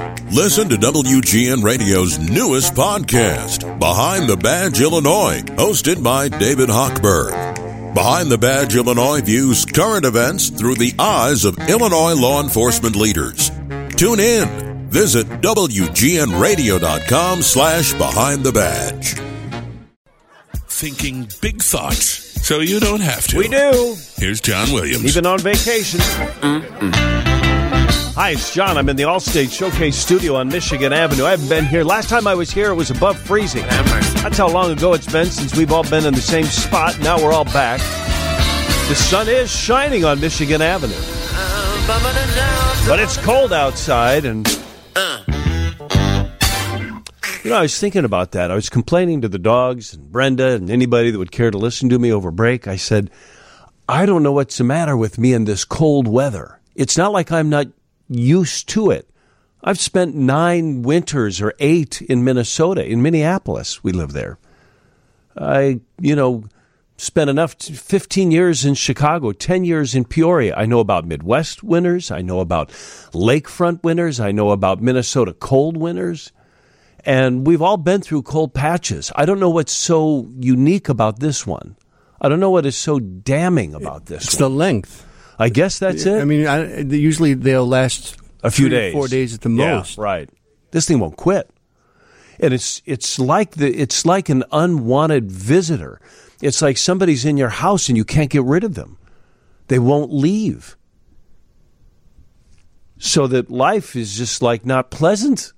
Listen to WGN Radio's newest podcast, Behind the Badge Illinois, hosted by David Hochberg. Behind the Badge Illinois views current events through the eyes of Illinois law enforcement leaders. Tune in. Visit WGNRadio.com/Behind the Badge. Thinking big thoughts so you don't have to. We do. Here's John Williams. Even on vacation. Hi, it's John. I'm in the Allstate Showcase studio on Michigan Avenue. I haven't been here. Last time I was here, it was above freezing. That's how long ago it's been since we've all been in the same spot. Now we're all back. The sun is shining on Michigan Avenue. But it's cold outside, and I was thinking about that. I was complaining to the dogs and Brenda and anybody that would care to listen to me over break. I said, I don't know what's the matter with me in this cold weather. It's not like I'm not used to it. I've spent 9 winters or 8 in Minnesota. In Minneapolis, we live there. I, spent enough 15 years in Chicago, 10 years in Peoria. I know about Midwest winters. I know about lakefront winters. I know about Minnesota cold winters. And we've all been through cold patches. I don't know what's so unique about this one. I don't know what is so damning about this one. It's the length. I guess that's it. I mean, usually they'll last a few 3 days, or 4 days at the most. Yeah, right. This thing won't quit, and it's like an unwanted visitor. It's like somebody's in your house and you can't get rid of them. They won't leave, so that life is just like not pleasant.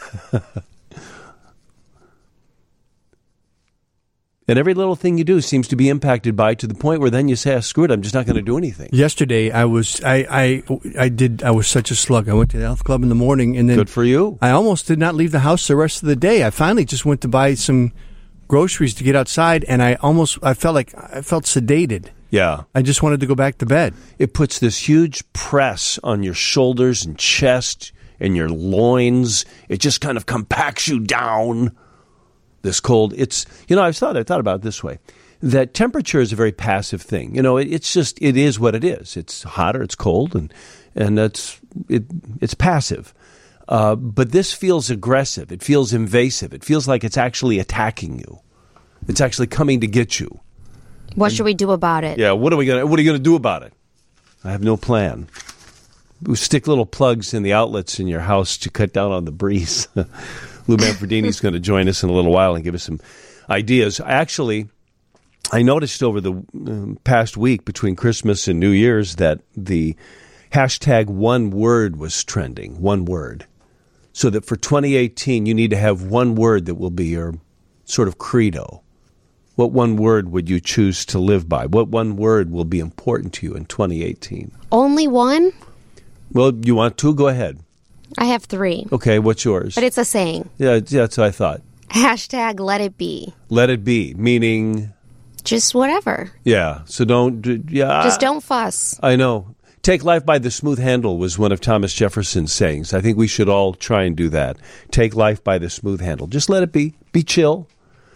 And every little thing you do seems to be impacted by, to the point where then you say, screw it, I'm just not going to do anything. Yesterday, I was such a slug. I went to the health club in the morning, and then good for you. I almost did not leave the house the rest of the day. I finally just went to buy some groceries to get outside, and I felt sedated. Yeah. I just wanted to go back to bed. It puts this huge press on your shoulders and chest and your loins. It just kind of compacts you down. This cold, I thought about it this way, that temperature is a very passive thing. It is what it is. It's hot or it's cold, and it's passive. But this feels aggressive. It feels invasive. It feels like it's actually attacking you. It's actually coming to get you. What should we do about it? Yeah, what are you gonna do about it? I have no plan. We stick little plugs in the outlets in your house to cut down on the breeze. Lou Manfredini's going to join us in a little while and give us some ideas. Actually, I noticed over the past week between Christmas and New Year's that the hashtag one word was trending, one word. So that for 2018, you need to have one word that will be your sort of credo. What one word would you choose to live by? What one word will be important to you in 2018? Only one? Well, you want to? Go ahead. I have 3. Okay, what's yours? But it's a saying. Yeah, that's what I thought. Hashtag let it be. Let it be, meaning? Just whatever. Yeah, so just don't fuss. I know. Take life by the smooth handle was one of Thomas Jefferson's sayings. I think we should all try and do that. Take life by the smooth handle. Just let it be. Be chill.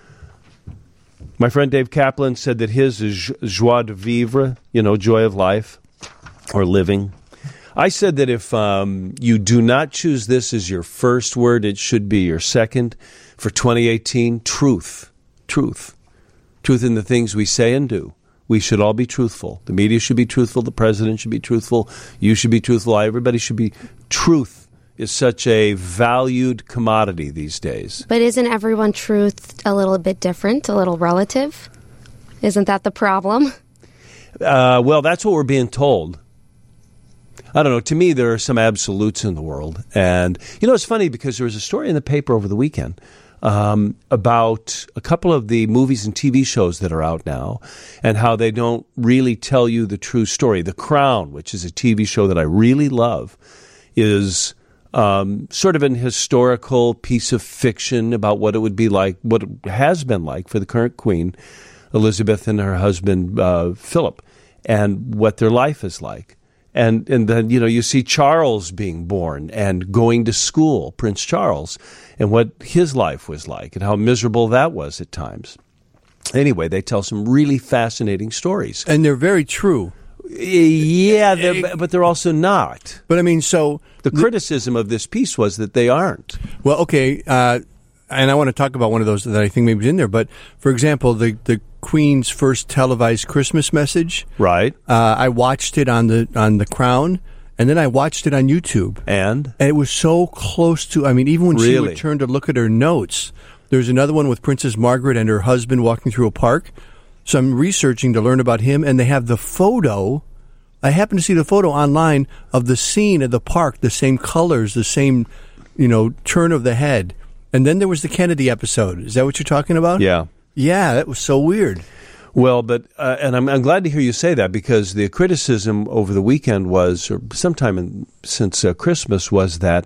My friend Dave Kaplan said that his is joie de vivre, joy of life or living. I said that if you do not choose this as your first word, it should be your second. For 2018, truth. Truth. Truth in the things we say and do. We should all be truthful. The media should be truthful. The president should be truthful. You should be truthful. Everybody should be. Truth is such a valued commodity these days. But isn't everyone's truth a little bit different, a little relative? Isn't that the problem? Well, that's what we're being told. I don't know. To me, there are some absolutes in the world. And, it's funny because there was a story in the paper over the weekend about a couple of the movies and TV shows that are out now and how they don't really tell you the true story. The Crown, which is a TV show that I really love, is sort of an historical piece of fiction about what it would be like, what it has been like for the current queen, Elizabeth, and her husband, Philip, and what their life is like. And then, you see Charles being born and going to school, Prince Charles, and what his life was like and how miserable that was at times. Anyway, they tell some really fascinating stories. And they're very true. Yeah, but they're also not. But I mean, so The criticism of this piece was that they aren't. well, okay, and I want to talk about one of those that I think maybe is in there. But for example, the Queen's first televised Christmas message. Right. I watched it on the Crown, and then I watched it on YouTube. And it was so close to, I mean, even when she Really? would turn to look at her notes, there's another one with Princess Margaret and her husband walking through a park. So I'm researching to learn about him, and they have the photo. I happened to see the photo online of the scene at the park, the same colors, the same, turn of the head. And then there was the Kennedy episode. Is that what you're talking about? yeah. Yeah, that was so weird. Well, but and I'm glad to hear you say that, because the criticism over the weekend was, or sometime since Christmas, was that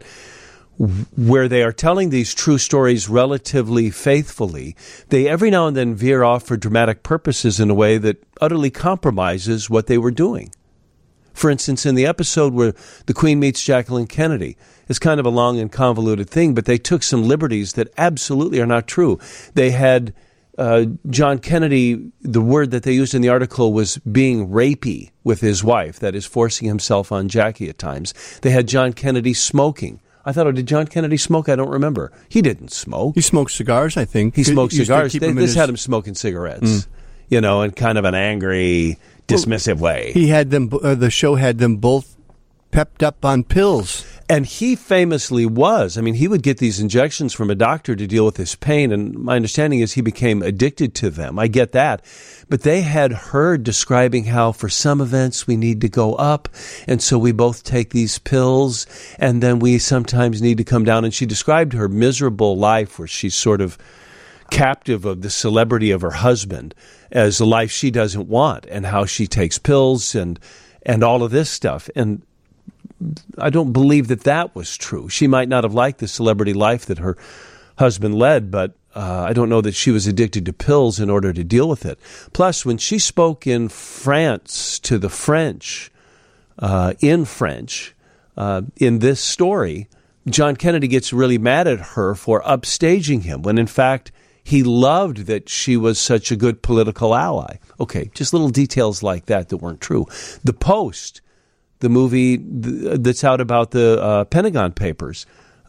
where they are telling these true stories relatively faithfully, they every now and then veer off for dramatic purposes in a way that utterly compromises what they were doing. For instance, in the episode where the Queen meets Jacqueline Kennedy, it's kind of a long and convoluted thing, but they took some liberties that absolutely are not true. They had John Kennedy, the word that they used in the article was being rapey with his wife, that is, forcing himself on Jackie at times. They had John Kennedy smoking. I thought, did John Kennedy smoke? I don't remember. He didn't smoke. He smoked cigars, I think. He smoked cigars. This had him. him smoking cigarettes, in kind of an angry, dismissive way. He had them. The show had them both pepped up on pills. And he famously was. I mean, he would get these injections from a doctor to deal with his pain, and my understanding is he became addicted to them. I get that. But they had heard describing how for some events we need to go up, and so we both take these pills, and then we sometimes need to come down. And she described her miserable life where she's sort of captive of the celebrity of her husband as a life she doesn't want, and how she takes pills and all of this stuff. And I don't believe that was true. She might not have liked the celebrity life that her husband led, but I don't know that she was addicted to pills in order to deal with it. Plus, when she spoke in France to the French, in this story, John Kennedy gets really mad at her for upstaging him, when in fact he loved that she was such a good political ally. Okay, just little details like that weren't true. The Post, the movie that's out about the Pentagon Papers,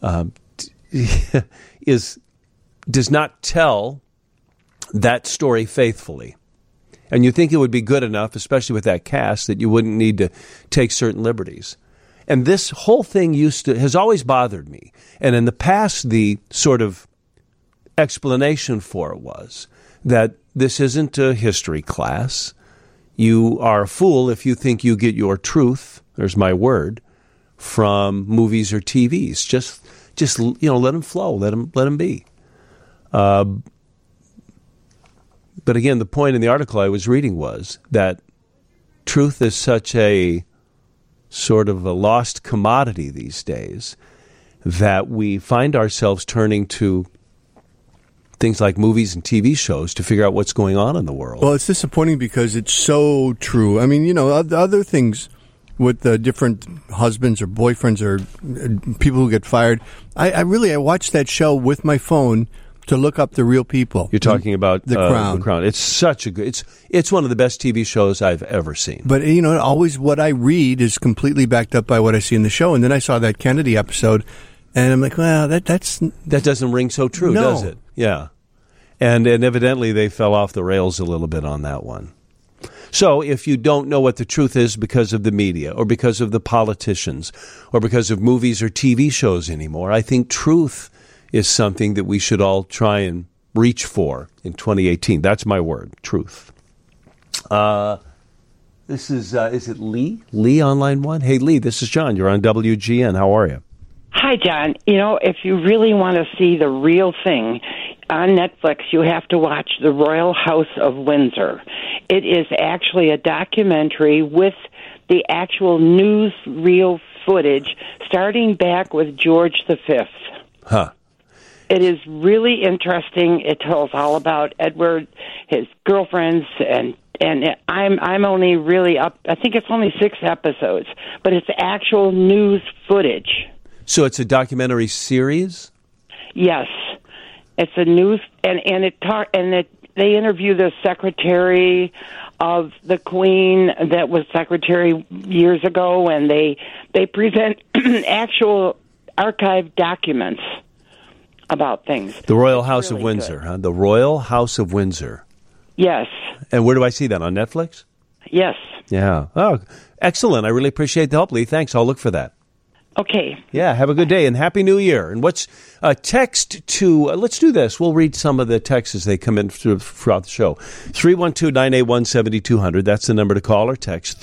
does not tell that story faithfully. And you think it would be good enough, especially with that cast, that you wouldn't need to take certain liberties. And this whole thing has always bothered me. And in the past, the sort of explanation for it was that this isn't a history class. You are a fool if you think you get your truth, there's my word, from movies or TVs. Just let them flow, let them be. But again, the point in the article I was reading was that truth is such a sort of a lost commodity these days that we find ourselves turning to things like movies and TV shows to figure out what's going on in the world. Well, it's disappointing because it's so true. I mean, other things with the different husbands or boyfriends or people who get fired. I watched that show with my phone to look up the real people. You're talking about The Crown. The Crown. It's such a good. It's one of the best TV shows I've ever seen. But always what I read is completely backed up by what I see in the show. And then I saw that Kennedy episode, and I'm like, well, that doesn't ring so true, No. does it? Yeah. And evidently they fell off the rails a little bit on that one. So if you don't know what the truth is because of the media or because of the politicians or because of movies or TV shows anymore, I think truth is something that we should all try and reach for in 2018. That's my word, truth. This is it Lee? Lee on line one? Hey, Lee, this is John. You're on WGN. How are you? Hi, John. If you really want to see the real thing, on Netflix, you have to watch The Royal House of Windsor. It is actually a documentary with the actual newsreel footage starting back with George V. Huh. It is really interesting. It tells all about Edward, his girlfriends, and I'm only really up. I think it's only 6 episodes, but it's actual news footage. So it's a documentary series? Yes, it's a news, and they interview the Secretary of the Queen that was secretary years ago, and they present actual archived documents about things. The Royal House of Windsor, huh? The Royal House of Windsor. Yes. And where do I see that? On Netflix? Yes. Yeah. Oh, excellent. I really appreciate the help, Lee. Thanks. I'll look for that. Okay. Yeah, have a good day and Happy New Year. And what's text to, let's do this. We'll read some of the texts as they come in throughout the show. 312-981-7200. That's the number to call or text.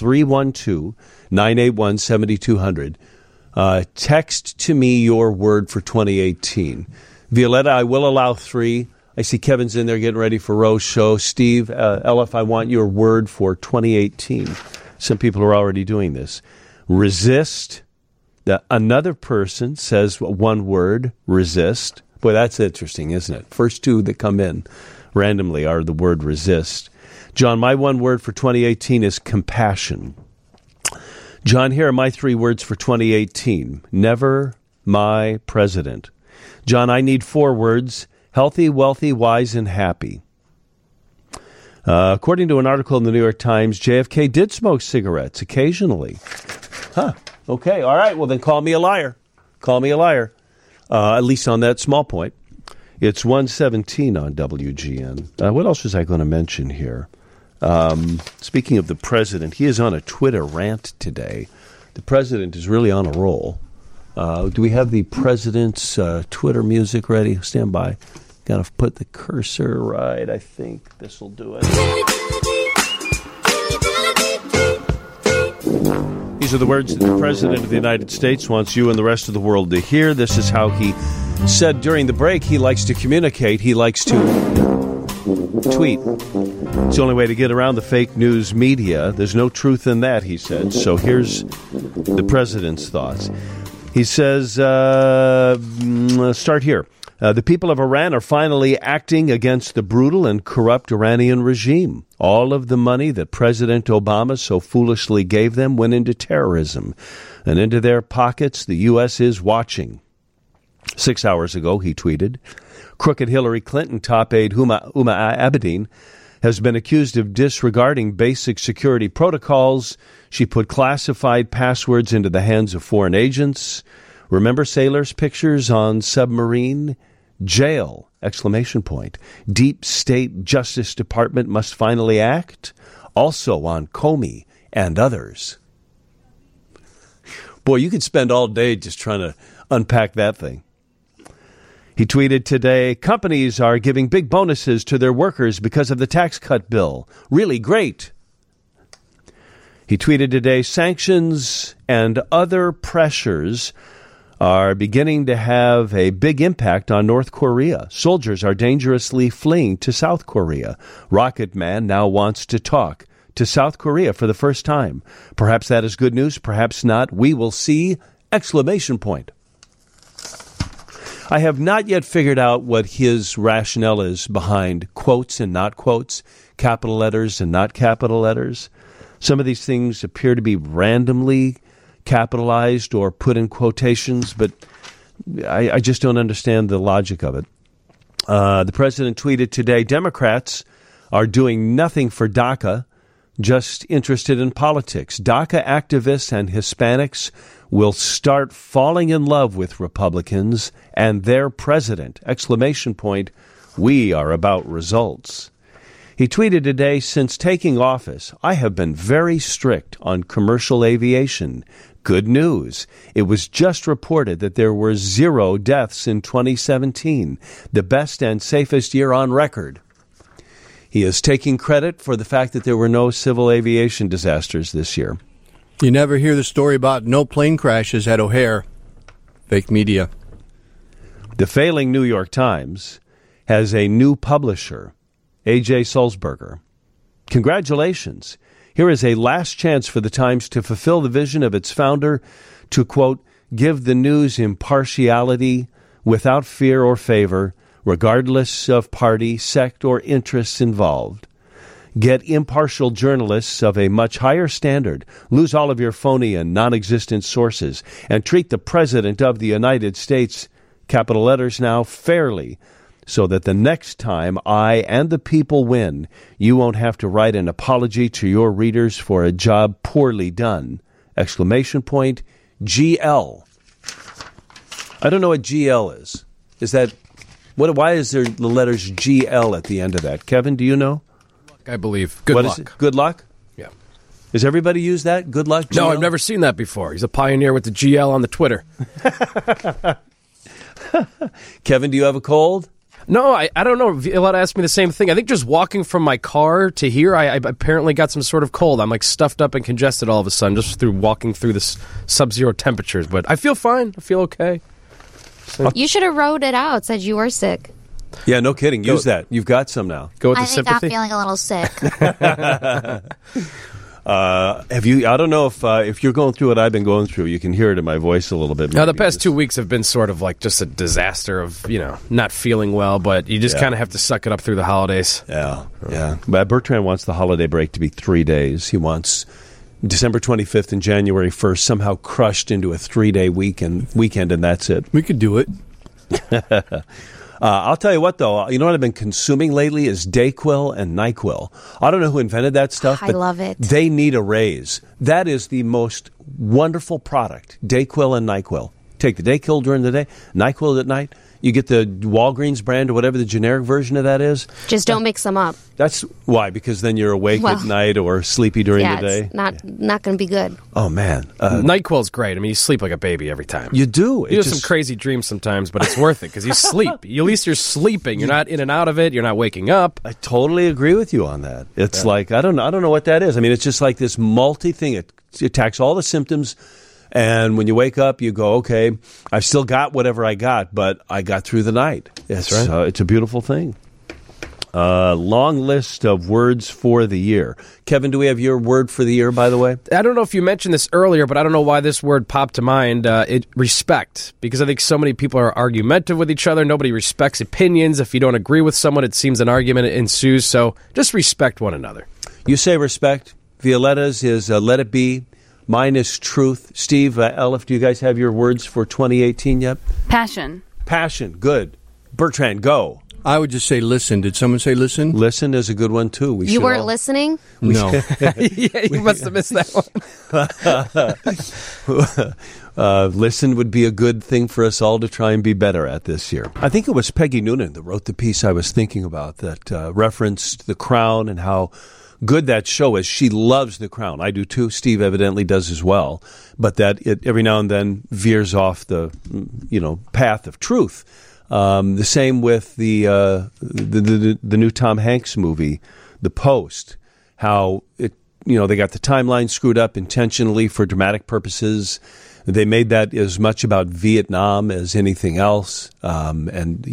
312-981-7200. Text to me your word for 2018. Violetta, I will allow 3. I see Kevin's in there getting ready for Rose's show. Steve, Elif, I want your word for 2018. Some people are already doing this. Resist. Another person says one word, resist. Boy, that's interesting, isn't it? First 2 that come in randomly are the word resist. John, my one word for 2018 is compassion. John, here are my 3 words for 2018. Never my president. John, I need 4 words. Healthy, wealthy, wise, and happy. According to an article in the New York Times, JFK did smoke cigarettes occasionally. Huh. Okay, all right. Well, then call me a liar. Call me a liar, at least on that small point. It's 1:17 on WGN. What else was I going to mention here? Speaking of the president, he is on a Twitter rant today. The president is really on a roll. Do we have the president's Twitter music ready? Stand by. Got to put the cursor right. I think this will do it. These are the words that the President of the United States wants you and the rest of the world to hear. This is how he said during the break he likes to communicate. He likes to tweet. It's the only way to get around the fake news media. There's no truth in that, he said. So here's the President's thoughts. He says, start here. The people of Iran are finally acting against the brutal and corrupt Iranian regime. All of the money that President Obama so foolishly gave them went into terrorism, and into their pockets the U.S. is watching. 6 hours ago, he tweeted, crooked Hillary Clinton top aide Huma Abedin has been accused of disregarding basic security protocols. She put classified passwords into the hands of foreign agents. Remember sailors' pictures on submarine? Jail! ! Deep State Justice Department must finally act. Also on Comey and others. Boy, you could spend all day just trying to unpack that thing. He tweeted today, companies are giving big bonuses to their workers because of the tax cut bill. Really great. He tweeted today, sanctions and other pressures are beginning to have a big impact on North Korea. Soldiers are dangerously fleeing to South Korea. Rocket Man now wants to talk to South Korea for the first time. Perhaps that is good news, perhaps not. We will see! ! I have not yet figured out what his rationale is behind quotes and not quotes, capital letters and not capital letters. Some of these things appear to be randomly capitalized or put in quotations, but I just don't understand the logic of it. The president tweeted today, Democrats are doing nothing for DACA, just interested in politics. DACA activists and Hispanics will start falling in love with Republicans and their president! ! We are about results. He tweeted today, since taking office, I have been very strict on commercial aviation. Good news. It was just reported that there were 0 deaths in 2017, the best and safest year on record. He is taking credit for the fact that there were no civil aviation disasters this year. You never hear the story about no plane crashes at O'Hare. Fake media. The failing New York Times has a new publisher, A.J. Sulzberger. Congratulations. Here is a last chance for the Times to fulfill the vision of its founder to, quote, give the news impartiality without fear or favor, regardless of party, sect, or interests involved. Get impartial journalists of a much higher standard, lose all of your phony and non-existent sources, and treat the President of the United States, capital letters now, fairly, so that the next time I and the people win, you won't have to write an apology to your readers for a job poorly done. ! GL. I don't know what GL is. Is that what? Why is there the letters GL at the end of that? Kevin, do you know? I believe. Good what luck. Is it? Good luck? Yeah. Does everybody use that? Good luck? GL? No, I've never seen that before. He's a pioneer with the GL on the Twitter. Kevin, do you have a cold? No, I don't know. Violetta asked me the same thing. I think just walking from my car to here, I apparently got some sort of cold. I'm like stuffed up and congested all of a sudden just through walking through this sub-zero temperatures. But I feel fine. I feel okay. You should have wrote it out, said you were sick. Yeah, no kidding. Use that. You've got some now. Go with I the think sympathy. I'm feeling a little sick. Have you? I don't know if you're going through what I've been going through. You can hear it in my voice a little bit. Now, the maybe. past 2 weeks have been sort of like just a disaster of, not feeling well, but you just kind of have to suck it up through the holidays. Yeah. But Bertrand wants the holiday break to be 3 days. He wants December 25th and January 1st somehow crushed into a 3-day weekend, and that's it. We could do it. I'll tell you what, though. You know what I've been consuming lately is Dayquil and NyQuil. I don't know who invented that stuff, I but love it. They need a raise. That is the most wonderful product, Dayquil and NyQuil. Take the Dayquil during the day, NyQuil at night. You get the Walgreens brand or whatever the generic version of that is. Just don't mix them up. That's why, because then you're awake at night or sleepy during the day. It's not going to be good. Oh, man. NyQuil's great. I mean, you sleep like a baby every time. You do. You have some crazy dreams sometimes, but it's worth it because you sleep. At least you're sleeping. You're not in and out of it. You're not waking up. I totally agree with you on that. It's like, I don't know what that is. I mean, it's just like this multi-thing. It attacks all the symptoms. And when you wake up, you go, okay, I've still got whatever I got, but I got through the night. That's right. It's a beautiful thing. Long list of words for the year. Kevin, do we have your word for the year, by the way? I don't know if you mentioned this earlier, but I don't know why this word popped to mind. Respect, because I think so many people are argumentative with each other. Nobody respects opinions. If you don't agree with someone, it seems an argument ensues. So just respect one another. You say respect. Violetta's is let it be. Mine is truth. Steve, Elif, do you guys have your words for 2018 yet? Passion. Passion. Good. Bertrand, go. I would just say listen. Did someone say listen? Listen is a good one, too. You weren't listening? No. Yeah, you must have missed that one. Listen would be a good thing for us all to try and be better at this year. I think it was Peggy Noonan that wrote the piece I was thinking about that referenced The Crown and how good that show is. She loves The Crown. I do too. Steve evidently does as well. But that it every now and then veers off the path of truth. The same with the new Tom Hanks movie, The Post. How it they got the timeline screwed up intentionally for dramatic purposes. They made that as much about Vietnam as anything else, and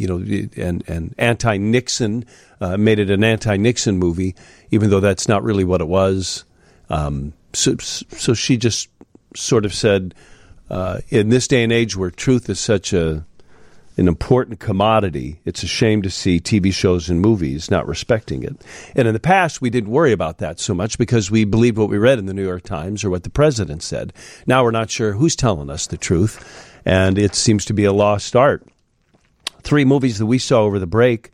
anti-Nixon made it an anti-Nixon movie, even though that's not really what it was. So she just sort of said, in this day and age where truth is such an important commodity, it's a shame to see TV shows and movies not respecting it. And in the past, we didn't worry about that so much because we believed what we read in the New York Times or what the president said. Now we're not sure who's telling us the truth, and it seems to be a lost art. 3 movies that we saw over the break.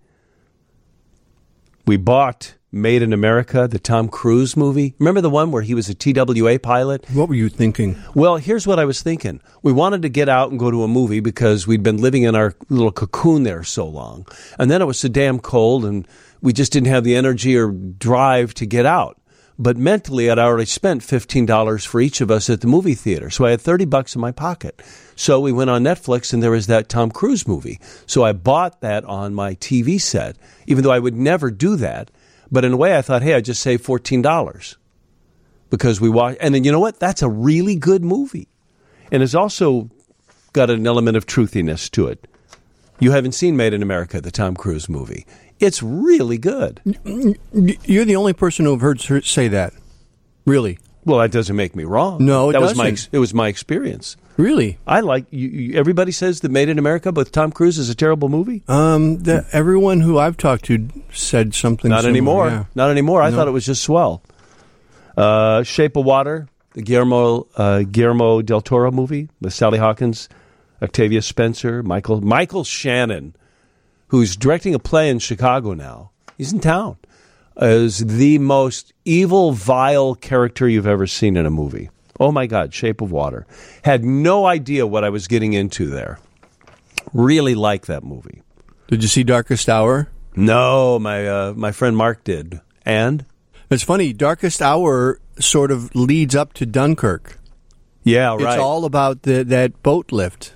We bought Made in America, the Tom Cruise movie. Remember the one where he was a TWA pilot? What were you thinking? Well, here's what I was thinking. We wanted to get out and go to a movie because we'd been living in our little cocoon there so long. And then it was so damn cold and we just didn't have the energy or drive to get out. But mentally, I'd already spent $15 for each of us at the movie theater. So I had $30 in my pocket. So we went on Netflix and there was that Tom Cruise movie. So I bought that on my TV set, even though I would never do that. But in a way, I thought, hey, I just saved $14 because we watched. And then you know what? That's a really good movie. And it's also got an element of truthiness to it. You haven't seen Made in America, the Tom Cruise movie. It's really good. You're the only person who've heard her say that. Really? Well, that doesn't make me wrong. No, it doesn't. It was my experience. Really? I like everybody says that Made in America with Tom Cruise is a terrible movie. Everyone who I've talked to said something Not similar. anymore. Yeah. Not anymore. I thought it was just swell. Shape of Water, the Guillermo del Toro movie with Sally Hawkins, Octavia Spencer, Michael Shannon, who's directing a play in Chicago now, he's in town, is the most evil, vile character you've ever seen in a movie. Oh, my God, Shape of Water. Had no idea what I was getting into there. Really like that movie. Did you see Darkest Hour? No, my friend Mark did. And? It's funny, Darkest Hour sort of leads up to Dunkirk. Yeah, right. It's all about that boat lift.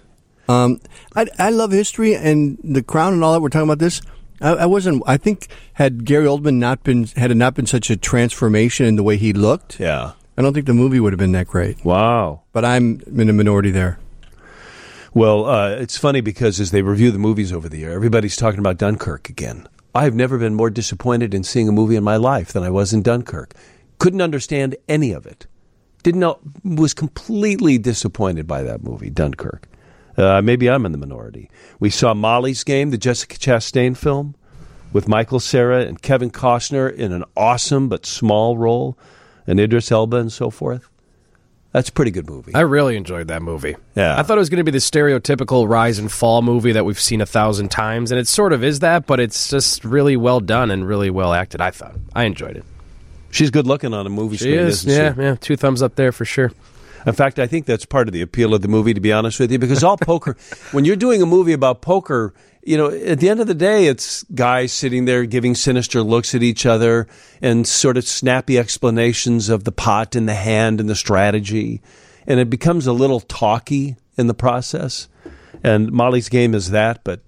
I love history and The Crown and all that. We're talking about this. I think had Gary Oldman had it not been such a transformation in the way he looked, yeah, I don't think the movie would have been that great. Wow. But I'm in a minority there. Well, it's funny because as they review the movies over the year, everybody's talking about Dunkirk again. I have never been more disappointed in seeing a movie in my life than I was in Dunkirk. Couldn't understand any of it. Was completely disappointed by that movie, Dunkirk. Maybe I'm in the minority. We saw Molly's Game, the Jessica Chastain film, with Michael Cera and Kevin Costner in an awesome but small role, and Idris Elba and so forth. That's a pretty good movie. I really enjoyed that movie. Yeah. I thought it was going to be the stereotypical rise and fall movie that we've seen 1,000 times, and it sort of is that, but it's just really well done and really well acted, I thought. I enjoyed it. She's good looking on a movie screen, isn't she? Yeah, 2 thumbs up there for sure. In fact, I think that's part of the appeal of the movie, to be honest with you, because all poker, when you're doing a movie about poker, at the end of the day, it's guys sitting there giving sinister looks at each other and sort of snappy explanations of the pot and the hand and the strategy. And it becomes a little talky in the process. And Molly's Game is that, but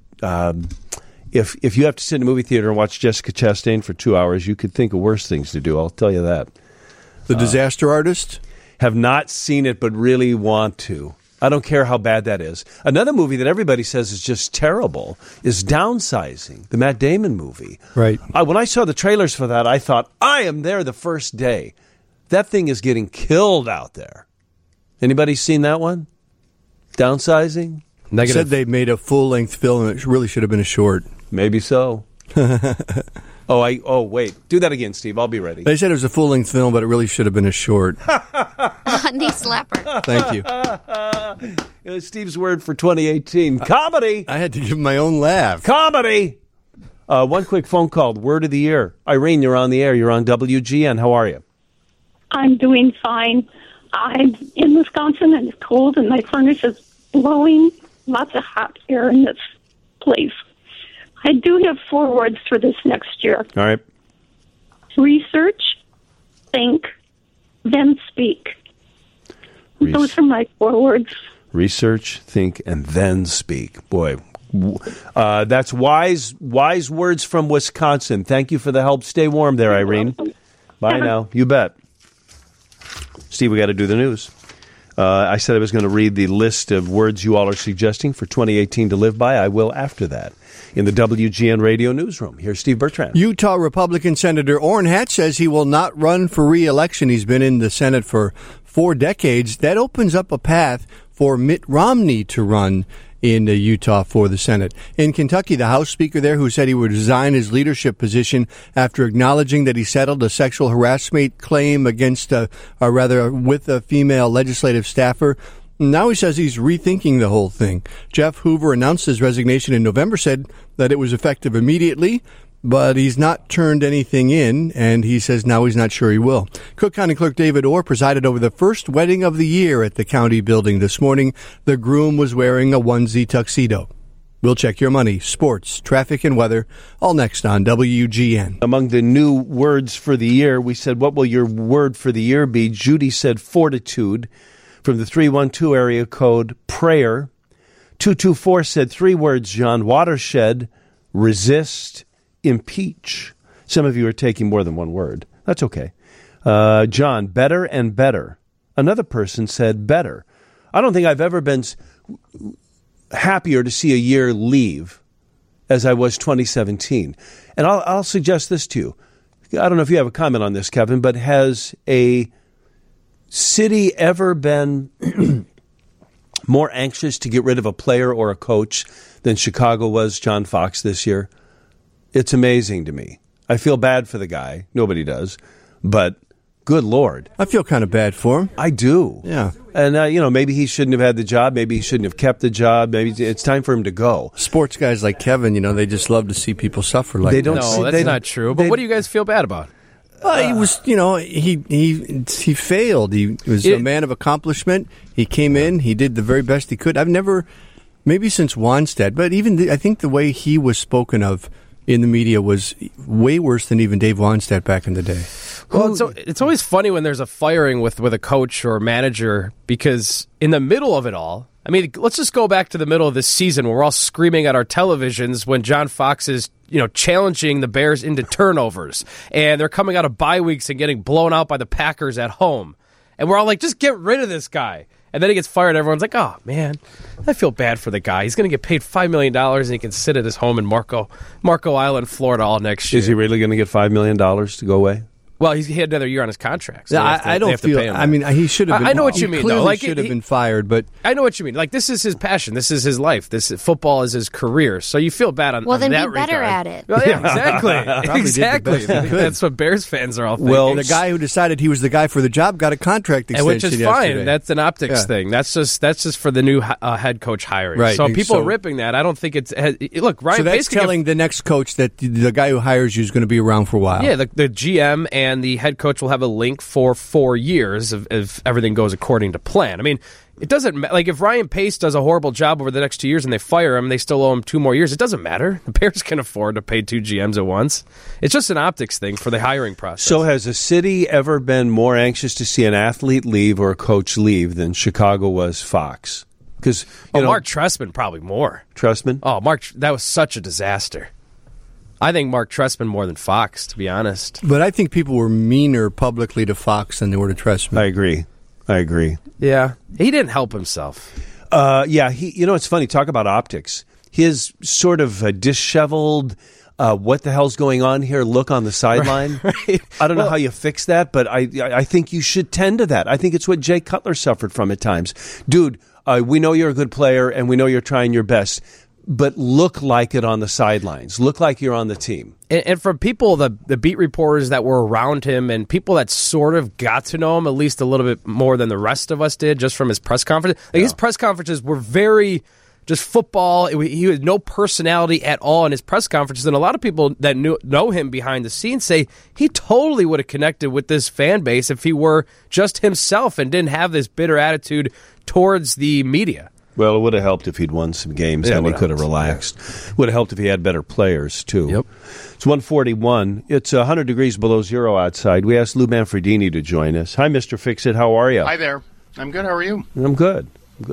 if you have to sit in a movie theater and watch Jessica Chastain for 2 hours, you could think of worse things to do, I'll tell you that. The Disaster Artist? Have not seen it, but really want to. I don't care how bad that is. Another movie that everybody says is just terrible is Downsizing, the Matt Damon movie. Right. When I saw the trailers for that, I thought, I am there the first day. That thing is getting killed out there. Anybody seen that one? Downsizing? Negative. Said they made a full-length film and it really should have been a short. Maybe so. Wait. Do that again, Steve. I'll be ready. They said it was a full-length film, but it really should have been a short. Knee slapper. Thank you. Steve's word for 2018. Comedy. I had to give my own laugh. Comedy. One quick phone call. Word of the year. Irene, you're on the air. You're on WGN. How are you? I'm doing fine. I'm in Wisconsin, and it's cold, and my furnace is blowing lots of hot air in this place. I do have 4 words for this next year. All right. Research, think, then speak. Those are my 4 words. Research, think, and then speak. Boy, that's wise words from Wisconsin. Thank you for the help. Stay warm there, Irene. Bye now. You bet. Steve, we got to do the news. I said I was going to read the list of words you all are suggesting for 2018 to live by. I will after that. In the WGN Radio Newsroom, here's Steve Bertrand. Utah Republican Senator Orrin Hatch says he will not run for re-election. He's been in the Senate for 4 decades. That opens up a path for Mitt Romney to run in Utah for the Senate. In Kentucky, the House Speaker there who said he would resign his leadership position after acknowledging that he settled a sexual harassment claim against, with a female legislative staffer. Now he says he's rethinking the whole thing. Jeff Hoover announced his resignation in November, said that it was effective immediately, but he's not turned anything in, and he says now he's not sure he will. Cook County Clerk David Orr presided over the first wedding of the year at the county building this morning. The groom was wearing a onesie tuxedo. We'll check your money, sports, traffic, and weather, all next on WGN. Among the new words for the year, we said, what will your word for the year be? Judy said fortitude. From the 312 area code, prayer. 224 said 3 words, John. Watershed, resist, impeach. Some of you are taking more than 1 word. That's okay. John, better and better. Another person said better. I don't think I've ever been happier to see a year leave as I was 2017. And I'll suggest this to you. I don't know if you have a comment on this, Kevin, but has a city ever been more anxious to get rid of a player or a coach than Chicago was John Fox this year? It's amazing to me. I feel bad for the guy. Nobody does. But good Lord. I feel kind of bad for him. I do. Yeah. And, maybe he shouldn't have had the job. Maybe he shouldn't have kept the job. Maybe it's time for him to go. Sports guys like Kevin, they just love to see people suffer like that. No, that's not true. But what do you guys feel bad about? He was, he failed. He was a man of accomplishment. He came in. He did the very best he could. I've never, maybe since Wannstedt, but even I think the way he was spoken of in the media was way worse than even Dave Wannstedt back in the day. Well, it's always funny when there's a firing with a coach or a manager, because in the middle of it all, I mean, let's just go back to the middle of this season where we're all screaming at our televisions when John Fox is, challenging the Bears into turnovers, and they're coming out of bye weeks and getting blown out by the Packers at home. And we're all like, just get rid of this guy. And then he gets fired. Everyone's like, oh, man, I feel bad for the guy. He's going to get paid $5 million, and he can sit at his home in Marco Island, Florida all next year. Is he really going to get $5 million to go away? Well, he had another year on his contract. So I don't feel. I mean, he should have been. I know what you mean, though. Like, should have been fired, but I know what you mean. Like, this is his passion. This is his life. Football is his career. So you feel bad on. Well, then that be better regard. at it. Well, yeah, exactly. Exactly. That's what Bears fans are all thinking. Well, the guy who decided he was the guy for the job got a contract extension, which is yesterday. fine. That's an optics thing. That's just for the new head coach hiring. Right. So people are ripping that. I don't think it's. Look, Ryan. So that's telling the next coach that the guy who hires you is going to be around for a while. Yeah, the GM and the head coach will have a link for 4 years if everything goes according to plan. I mean, it doesn't matter. Like, if Ryan Pace does a horrible job over the next 2 years and they fire him, they still owe him 2 more years. It doesn't matter. The Bears can afford to pay 2 GMs at once. It's just an optics thing for the hiring process. So has a city ever been more anxious to see an athlete leave or a coach leave than Chicago was Fox? Because Mark Trestman probably more. Trestman? Oh, Mark, that was such a disaster. I think Mark Trestman more than Fox, to be honest. But I think people were meaner publicly to Fox than they were to Trestman. I agree. Yeah. He didn't help himself. It's funny. Talk about optics. His sort of disheveled, what the hell's going on here look on the sideline. Right. I don't know how you fix that, but I think you should tend to that. I think it's what Jay Cutler suffered from at times. Dude, we know you're a good player, and we know you're trying your best, but look like it on the sidelines. Look like you're on the team. And from people, the beat reporters that were around him and people that sort of got to know him at least a little bit more than the rest of us did just from his press conference. His press conferences were very just football. He had no personality at all in his press conferences. And a lot of people that know him behind the scenes say he totally would have connected with this fan base if he were just himself and didn't have this bitter attitude towards the media. Well, it would have helped if he'd won some games and he could have relaxed. Would have helped if he had better players, too. Yep. It's 141. It's 100 degrees below zero outside. We asked Lou Manfredini to join us. Hi, Mr. Fix-It. How are you? Hi there. I'm good. How are you? I'm good.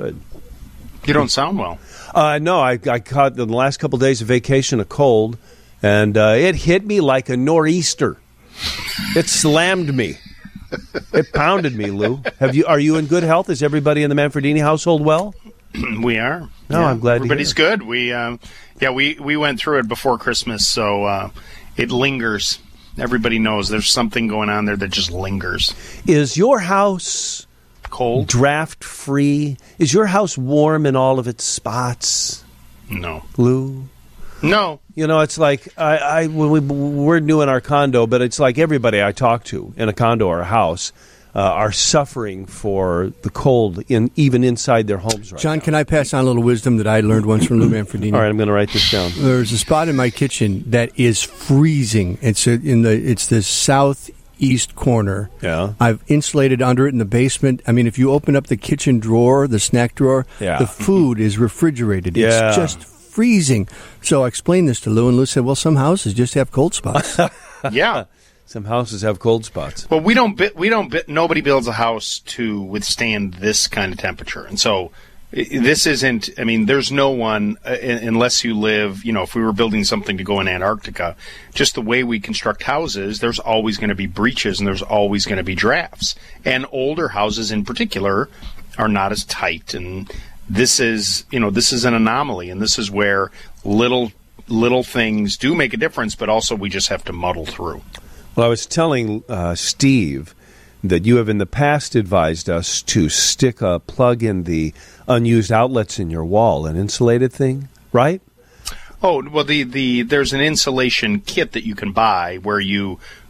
You don't sound well. No, I caught in the last couple of days of vacation a cold, and it hit me like a nor'easter. It slammed me. It pounded me, Lou. Are you in good health? Is everybody in the Manfredini household well? We are. No, I'm glad everybody's to hear. good. We went through it before Christmas, so it lingers. Everybody knows there's something going on there that just lingers. Is your house cold, draft free? Is your house warm in all of its spots? No, Lou. No. It's like we're new in our condo, but it's like everybody I talk to in a condo or a house are suffering for the cold even inside their homes right John, now. can I pass on a little wisdom that I learned once from Lou Manfredini? All right, I'm going to write this down. There's a spot in my kitchen that is freezing. It's the southeast corner. Yeah. I've insulated under it in the basement. I mean, if you open up the kitchen drawer, the snack drawer, the food is refrigerated. Yeah. It's just freezing. So I explained this to Lou, and Lou said, well, some houses just have cold spots. Yeah. Some houses have cold spots. Well, nobody builds a house to withstand this kind of temperature. And so this isn't, I mean, there's no one, unless you live, if we were building something to go in Antarctica, just the way we construct houses, there's always going to be breaches and there's always going to be drafts. And older houses in particular are not as tight. And this is an anomaly. And this is where little things do make a difference, but also we just have to muddle through. Well, I was telling Steve that you have in the past advised us to stick a plug in the unused outlets in your wall, an insulated thing, right? Oh, well, there's an insulation kit that you can buy where you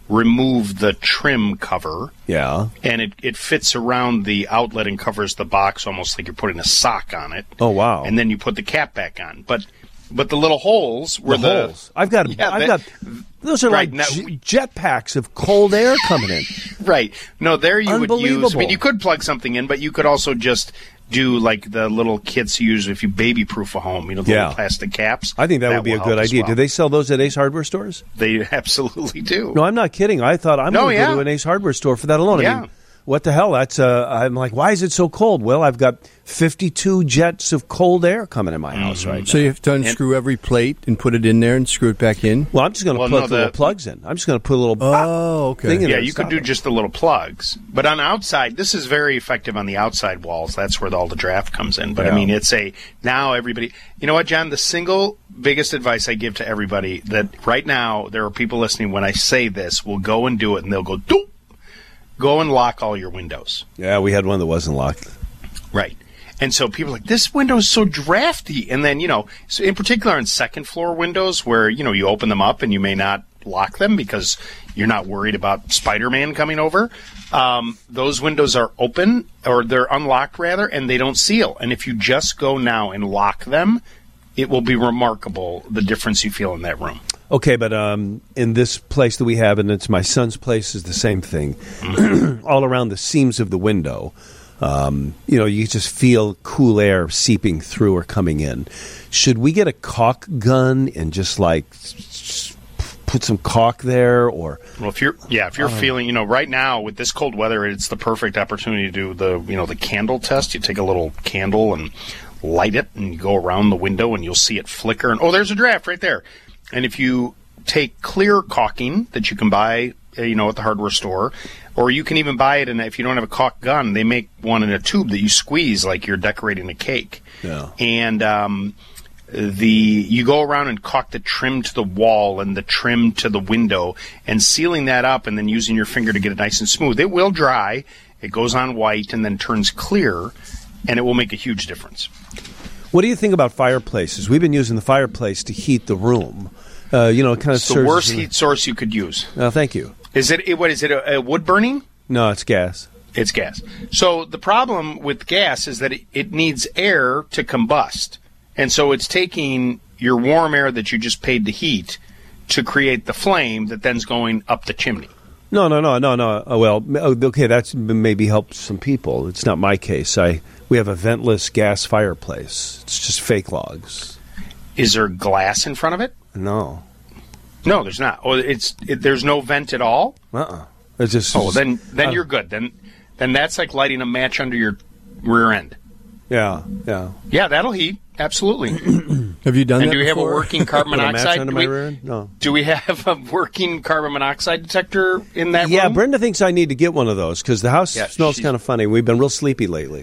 remove the trim cover. Yeah. And it fits around the outlet and covers the box almost like you're putting a sock on it. Oh, wow. And then you put the cap back on. But the little holes were the holes. I've got those are right, like jet packs of cold air coming in. Right. No, there you would use. I mean, you could plug something in, but you could also just do like the little kits you use if you baby-proof a home. You know, the little plastic caps. I think that would be a good idea. Do they sell those at Ace Hardware stores? They absolutely do. No, I'm not kidding. I thought I'm going to go to an Ace Hardware store for that alone. Yeah. I mean, what the hell? That's I'm like, why is it so cold? Well, I've got 52 jets of cold air coming in my house right now. So you have to unscrew every plate and put it in there and screw it back in? Well, I'm just going to put the little plugs in. I'm just going to put a little thing in there. Yeah, you could do just the little plugs. But on outside, this is very effective on the outside walls. That's where all the draft comes in. But, I mean, now everybody... You know what, John? The single biggest advice I give to everybody that right now there are people listening when I say this will go and do it, and they'll go, doop! Go and lock all your windows. Yeah, we had one that wasn't locked. Right. And so people are like, this window is so drafty. And then, so in particular on second floor windows where, you open them up and you may not lock them because you're not worried about Spider-Man coming over. Those windows are open, or they're unlocked rather, and they don't seal. And if you just go now and lock them, it will be remarkable the difference you feel in that room. Okay, but in this place that we have, and it's my son's place, is the same thing. All around the seams of the window, you just feel cool air seeping through or coming in. Should we get a caulk gun and just put some caulk there, or? Well, if you're feeling, right now with this cold weather, it's the perfect opportunity to do the candle test. You take a little candle and light it, and you go around the window, and you'll see it flicker. And there's a draft right there. And if you take clear caulking that you can buy, at the hardware store, or you can even buy it, and if you don't have a caulk gun, they make one in a tube that you squeeze like you're decorating a cake. Yeah. And you go around and caulk the trim to the wall and the trim to the window, and sealing that up, and then using your finger to get it nice and smooth. It will dry. It goes on white and then turns clear, and it will make a huge difference. What do you think about fireplaces? We've been using the fireplace to heat the room. It kind of it's the worst heat source you could use. Thank you. Is it a wood burning? No, it's gas. It's gas. So the problem with gas is that it needs air to combust. And so it's taking your warm air that you just paid to heat to create the flame that then's going up the chimney. No. Well, okay, that's maybe helped some people. It's not my case. We have a ventless gas fireplace. It's just fake logs. Is there glass in front of it? No. No, there's not. There's no vent at all? It's just. Then you're good. Then that's like lighting a match under your rear end. Yeah. Yeah, that'll heat. Absolutely. Have you done that? And do we have a working carbon monoxide? No. Do we have a working carbon monoxide detector in that room? Yeah, Brenda thinks I need to get one of those because the house smells kind of funny. We've been real sleepy lately.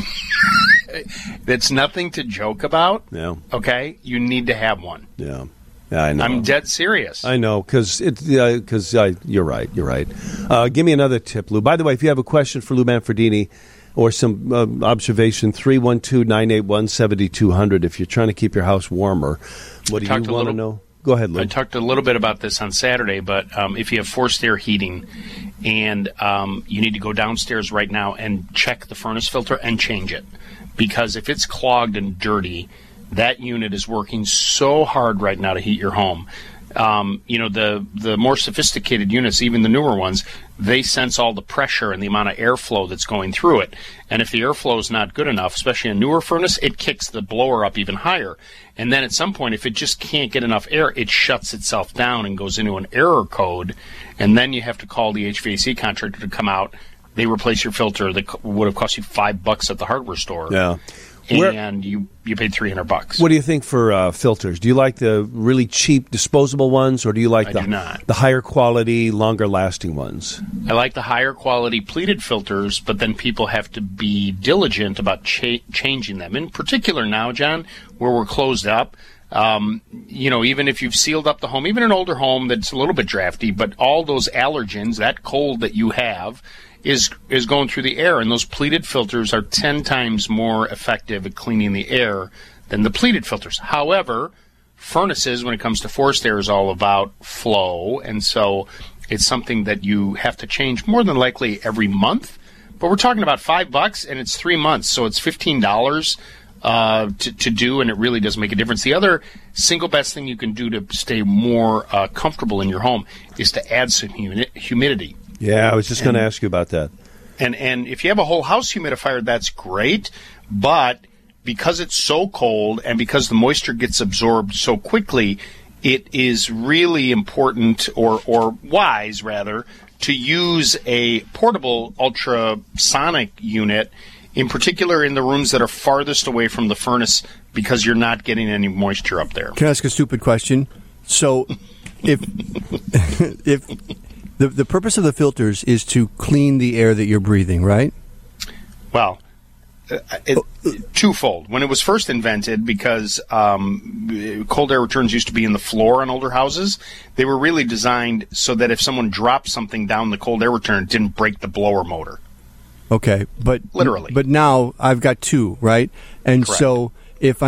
It's nothing to joke about. Yeah. Okay? You need to have one. Yeah, I know. I'm dead serious. I know, because you're right. You're right. Give me another tip, Lou. By the way, if you have a question for Lou Manfredini or some observation, 312-981-7200. If you're trying to keep your house warmer, what do you want to know? Go ahead, Lou. I talked a little bit about this on Saturday, but if you have forced air heating and you need to go downstairs right now and check the furnace filter and change it. Because if it's clogged and dirty, that unit is working so hard right now to heat your home. The more sophisticated units, even the newer ones, they sense all the pressure and the amount of airflow that's going through it. And if the airflow is not good enough, especially a newer furnace, it kicks the blower up even higher. And then at some point, if it just can't get enough air, it shuts itself down and goes into an error code. And then you have to call the HVAC contractor to come out. They replace your filter that would have cost you $5 at the hardware store. Yeah. And you paid $300. What do you think for filters? Do you like the really cheap disposable ones, or do you like the higher quality, longer lasting ones? I like the higher quality pleated filters, but then people have to be diligent about changing them. In particular now, John, where we're closed up, even if you've sealed up the home, even an older home that's a little bit drafty, but all those allergens, that cold that you have, is going through the air, and those pleated filters are 10 times more effective at cleaning the air than the pleated filters. However, furnaces, when it comes to forced air, is all about flow, and so It's something that you have to change more than likely every month. But we're talking about $5, and it's 3 months, so it's $15 to do, and it really does make a difference. The other single best thing you can do to stay more comfortable in your home is to add some humidity. Yeah, I was just going to ask you about that. And if you have a whole house humidifier, that's great, but because it's so cold and because the moisture gets absorbed so quickly, it is really important, or wise rather, to use a portable ultrasonic unit, in particular in the rooms that are farthest away from the furnace, because you're not getting any moisture up there. Can I ask a stupid question? So if the purpose of the filters is to clean the air that you're breathing, right? Well, twofold. When it was first invented, because cold air returns used to be in the floor on older houses, they were really designed so that if someone dropped something down the cold air return, it didn't break the blower motor. Okay, but literally. But now I've got two, right? And correct. So if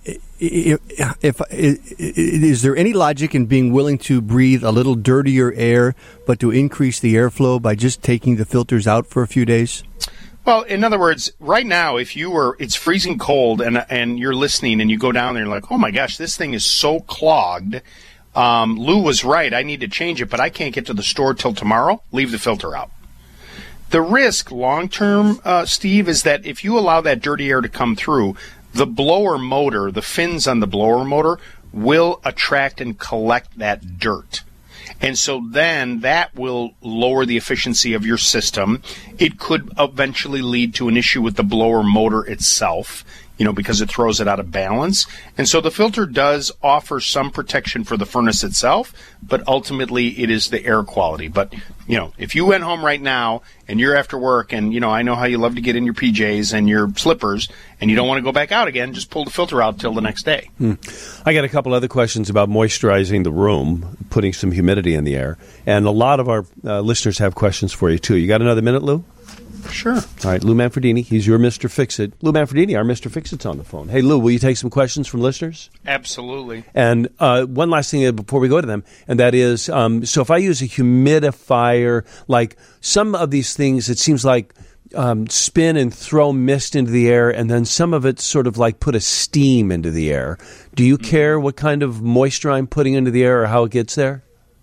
is there any logic in being willing to breathe a little dirtier air, but to increase the airflow by just taking the filters out for a few days? Well, in other words, right now, if it's freezing cold and you're listening and you go down there and you're like, oh my gosh, this thing is so clogged. Lou was right. I need to change it, but I can't get to the store till tomorrow. Leave the filter out. The risk long-term, Steve, is that if you allow that dirty air to come through, the blower motor, the fins on the blower motor, will attract and collect that dirt. And so then that will lower the efficiency of your system. It could eventually lead to an issue with the blower motor itself, because it throws it out of balance. And so the filter does offer some protection for the furnace itself, but ultimately it is the air quality. But, if you went home right now and you're after work and, I know how you love to get in your PJs and your slippers and you don't want to go back out again, just pull the filter out till the next day. I got a couple other questions about moisturizing the room, putting some humidity in the air. And a lot of our listeners have questions for you, too. You got another minute, Lou? Sure. All right, Lou Manfredini, he's your Mr. Fix-It. Lou Manfredini, our Mr. Fix-It's on the phone. Hey, Lou, will you take some questions from listeners? Absolutely. And one last thing before we go to them, and that is, so if I use a humidifier, like some of these things, it seems like spin and throw mist into the air, and then some of it sort of like put a steam into the air. Do you care what kind of moisture I'm putting into the air or how it gets there?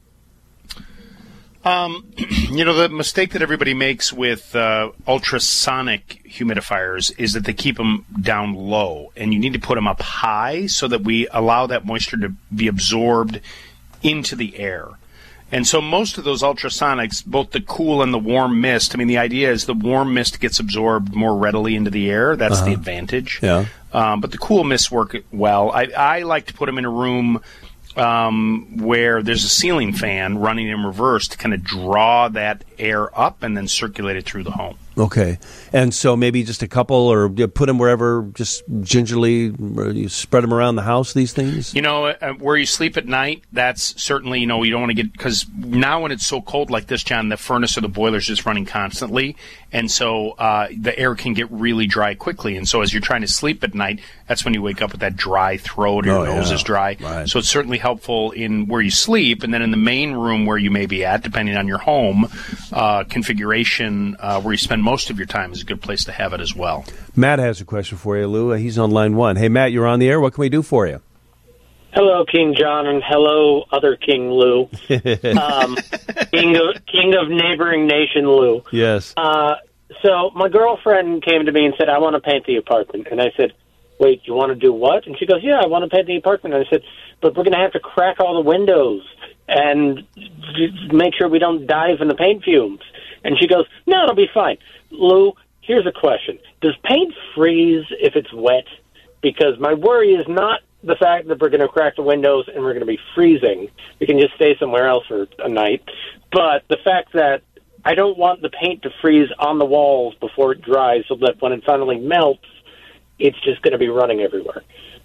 The mistake that everybody makes with ultrasonic humidifiers is that they keep them down low, and you need to put them up high so that we allow that moisture to be absorbed into the air. And so most of those ultrasonics, both the cool and the warm mist, the idea is the warm mist gets absorbed more readily into the air. That's the advantage. Yeah. But the cool mists work well. I like to put them in a room where there's a ceiling fan running in reverse to kind of draw that air up and then circulate it through the home. Okay. And so maybe just a couple, or put them wherever, just gingerly, or you spread them around the house, these things? Where you sleep at night, that's certainly, you don't want to get, because now when it's so cold like this, John, the furnace or the boiler's just running constantly, and so the air can get really dry quickly. And so as you're trying to sleep at night, that's when you wake up with that dry throat, or your nose is dry. Right. So it's certainly helpful in where you sleep, and then in the main room where you may be at, depending on your home configuration, where you spend most of your time is a good place to have it as well. Matt has a question for you, Lou. He's on line one. Hey, Matt, you're on the air. What can we do for you? Hello, King John, and hello, other King Lou. King of neighboring nation Lou. Yes. So my girlfriend came to me and said, I want to paint the apartment. And I said, wait, you want to do what? And she goes, yeah, I want to paint the apartment. And I said, but we're going to have to crack all the windows and make sure we don't dive in the paint fumes. And she goes, no, it'll be fine. Lou, here's a question. Does paint freeze if it's wet? Because my worry is not the fact that we're going to crack the windows and we're going to be freezing. We can just stay somewhere else for a night. But the fact that I don't want the paint to freeze on the walls before it dries so that when it finally melts, it's just going to be running everywhere.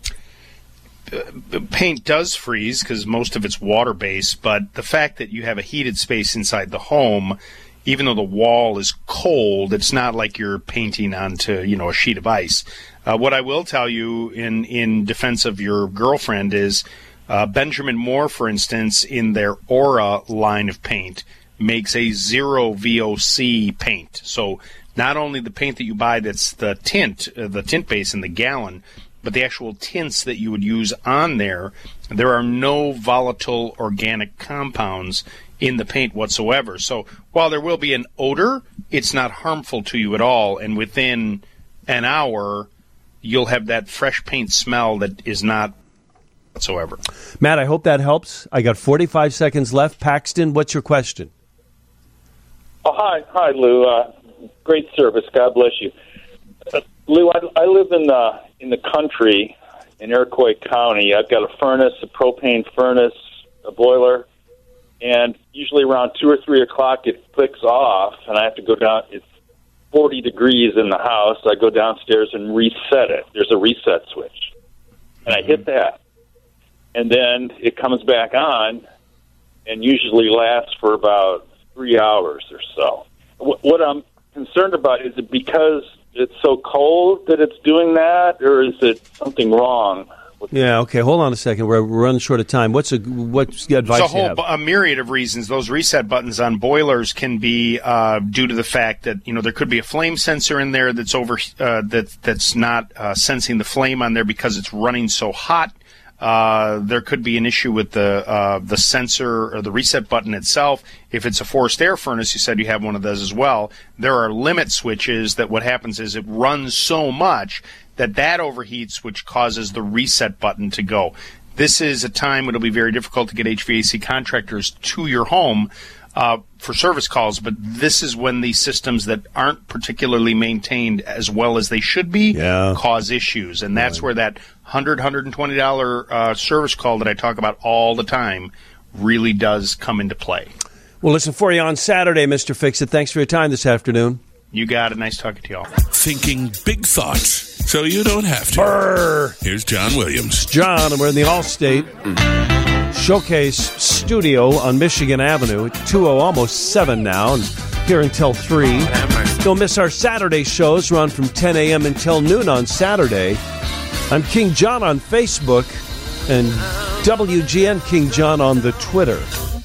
Paint does freeze because most of it's water-based, but the fact that you have a heated space inside the home, even though the wall is cold, it's not like you're painting onto, a sheet of ice. What I will tell you in defense of your girlfriend is Benjamin Moore, for instance, in their Aura line of paint, makes a 0 VOC paint. So not only the paint that you buy that's the tint base in the gallon, but the actual tints that you would use on there are no volatile organic compounds in the paint whatsoever. So while there will be an odor, it's not harmful to you at all. And within an hour, you'll have that fresh paint smell that is not whatsoever. Matt, I hope that helps. I got 45 seconds left. Paxton, what's your question? Oh, hi, Lou. Great service. God bless you. Lou, I live in the country in Iroquois County. I've got a furnace, a propane furnace, a boiler, and usually around 2 or 3 o'clock it clicks off, and I have to go down. It's 40 degrees in the house. I go downstairs and reset it. There's a reset switch, and I hit that, and then it comes back on, and usually lasts for about 3 hours or so. What I'm concerned about, is it because it's so cold that it's doing that, or is it something wrong? Yeah, okay. Hold on a second. We're running short of time. What's the advice you have? There's a myriad of reasons. Those reset buttons on boilers can be due to the fact that there could be a flame sensor in there that's that's not sensing the flame on there because it's running so hot. There could be an issue with the sensor or the reset button itself. If it's a forced air furnace, you said you have one of those as well. There are limit switches that what happens is it runs so much that overheats, which causes the reset button to go. This is a time when it'll be very difficult to get HVAC contractors to your home for service calls, but this is when these systems that aren't particularly maintained as well as they should be cause issues. And that's where that $100, $120 service call that I talk about all the time really does come into play. We'll listen for you on Saturday, Mr. Fix-It. Thanks for your time this afternoon. You got it. Nice talking to you all. Thinking big thoughts so you don't have to. Brr. Here's John Williams. John, and we're in the Allstate Showcase Studio on Michigan Avenue at 2:00, almost 7 now, and here until 3. Don't miss our Saturday shows. Run from 10 a.m. until noon on Saturday. I'm King John on Facebook and WGN King John on the Twitter.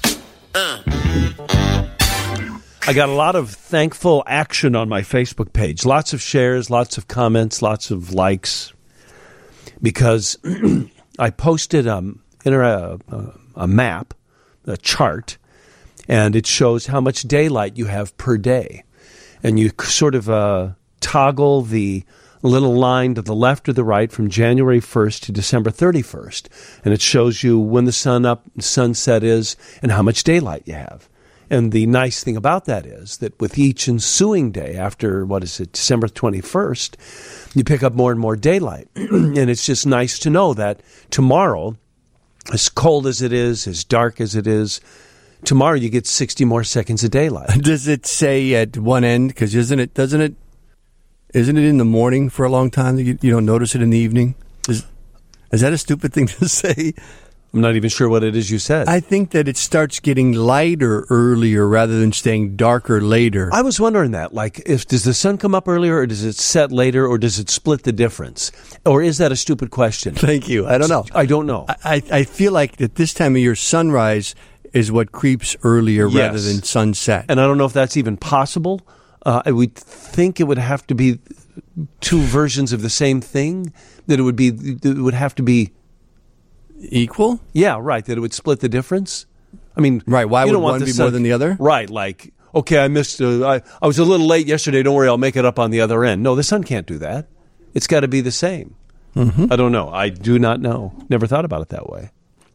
I got a lot of thankful action on my Facebook page. Lots of shares, lots of comments, lots of likes. Because I posted a map, a chart, and it shows how much daylight you have per day. And you sort of toggle the little line to the left or the right from January 1st to December 31st. And it shows you when the sunset is and how much daylight you have. And the nice thing about that is that with each ensuing day after, December 21st, you pick up more and more daylight. And it's just nice to know that tomorrow, as cold as it is, as dark as it is, tomorrow you get 60 more seconds of daylight. Does it say at one end, because isn't it in the morning for a long time that you don't notice it in the evening? Is that a stupid thing to say? I'm not even sure what it is you said. I think that it starts getting lighter earlier rather than staying darker later. I was wondering that. Does the sun come up earlier or does it set later or does it split the difference? Or is that a stupid question? Thank you. I don't know. I don't know. I feel like at this time of year, sunrise is what creeps earlier rather than sunset. And I don't know if that's even possible. I would think it would have to be two versions of the same thing. That it would have to be equal? Yeah, right. That it would split the difference. I mean, right. Why would one be more than the other? Right. Okay, I missed. I was a little late yesterday. Don't worry, I'll make it up on the other end. No, the sun can't do that. It's got to be the same. Mm-hmm. I don't know. I do not know. Never thought about it that way.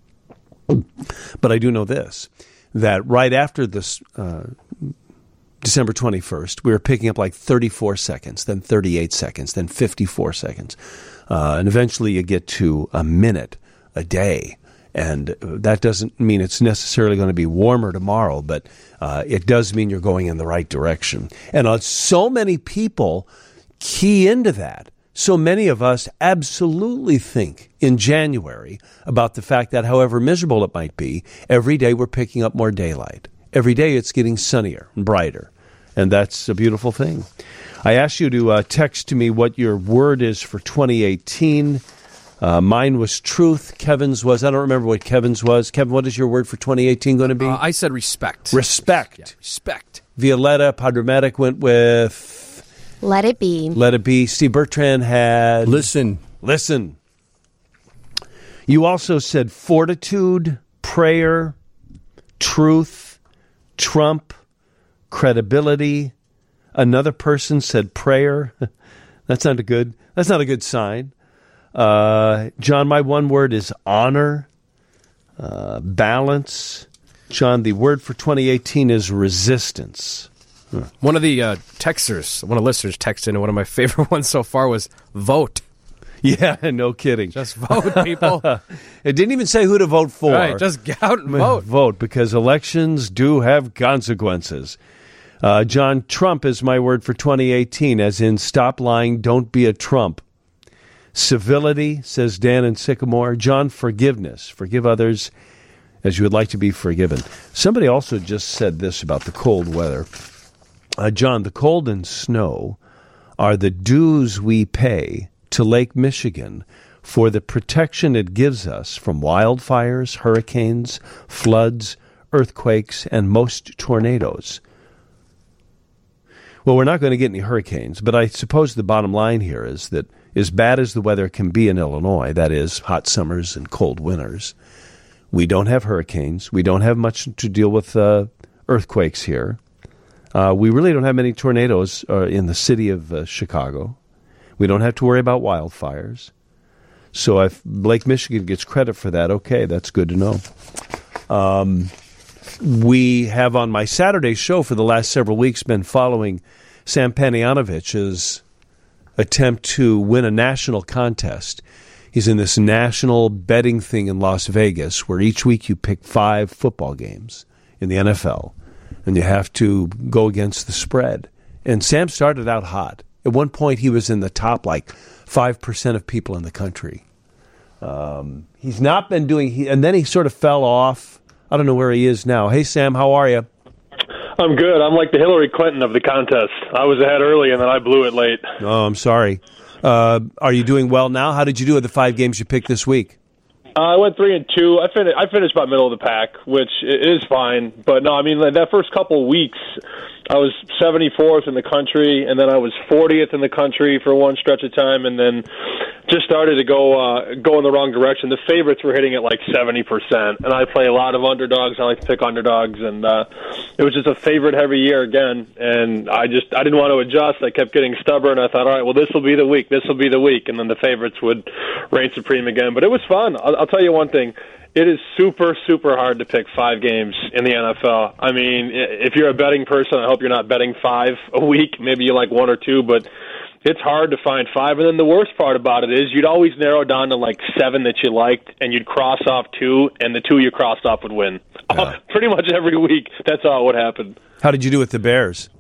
But I do know this: that right after this December 21st, we were picking up 34 seconds, then 38 seconds, then 54 seconds, and eventually you get to a minute a day. And that doesn't mean it's necessarily going to be warmer tomorrow, but it does mean you're going in the right direction. And so many people key into that. So many of us absolutely think in January about the fact that however miserable it might be, every day we're picking up more daylight. Every day it's getting sunnier and brighter. And that's a beautiful thing. I asked you to text to me what your word is for 2018. Mine was truth. Kevin's was, I don't remember what Kevin's was. Kevin, what is your word for 2018 going to be? I said respect. Respect. Yeah, respect. Violetta Padramatic went with... Let it be. Let it be. Steve Bertrand had... Listen. You also said fortitude, prayer, truth, Trump, credibility. Another person said prayer. That's not a good sign. John, my one word is honor, balance. John, the word for 2018 is resistance. One of the texters, one of the listeners texted in, and one of my favorite ones so far was vote. Yeah, no kidding. Just vote, people. It didn't even say who to vote for. Right, just get out and vote. Vote, because elections do have consequences. John, Trump is my word for 2018, as in stop lying, don't be a Trump. Civility, says Dan in Sycamore. John, forgiveness. Forgive others as you would like to be forgiven. Somebody also just said this about the cold weather. John, the cold and snow are the dues we pay to Lake Michigan for the protection it gives us from wildfires, hurricanes, floods, earthquakes, and most tornadoes. Well, we're not going to get any hurricanes, but I suppose the bottom line here is that as bad as the weather can be in Illinois, that is, hot summers and cold winters, we don't have hurricanes. We don't have much to deal with earthquakes here. We really don't have many tornadoes in the city of Chicago. We don't have to worry about wildfires. So if Lake Michigan gets credit for that, okay, that's good to know. We have on my Saturday show for the last several weeks been following Sam Panayonovich's attempt to win a national contest. He's in this national betting thing in Las Vegas where each week you pick 5 football games in the NFL, and you have to go against the spread. And Sam started out hot. At one point, he was in the top, 5% of people in the country. He's not been doing... and then he sort of fell off. I don't know where he is now. Hey, Sam, how are you? I'm good. I'm like the Hillary Clinton of the contest. I was ahead early, and then I blew it late. Oh, I'm sorry. Are you doing well now? How did you do at the 5 games you picked this week? I went 3-2. I finished about middle of the pack, which is fine. But no, I mean, that first couple weeks, I was 74th in the country, and then I was 40th in the country for one stretch of time, and then just started to go in the wrong direction. The favorites were hitting at 70%, and I play a lot of underdogs. I like to pick underdogs, and it was just a favorite-heavy year again. And I didn't want to adjust. I kept getting stubborn. I thought, all right, well, this will be the week. This will be the week, and then the favorites would reign supreme again. But it was fun. I'll tell you one thing. It is super, super hard to pick 5 games in the NFL. I mean, if you're a betting person, I hope you're not betting 5 a week. Maybe you like 1 or 2, but it's hard to find 5. And then the worst part about it is you'd always narrow down to 7 that you liked, and you'd cross off 2, and the 2 you crossed off would win. Yeah. Pretty much every week, that's all what happened. How did you do with the Bears?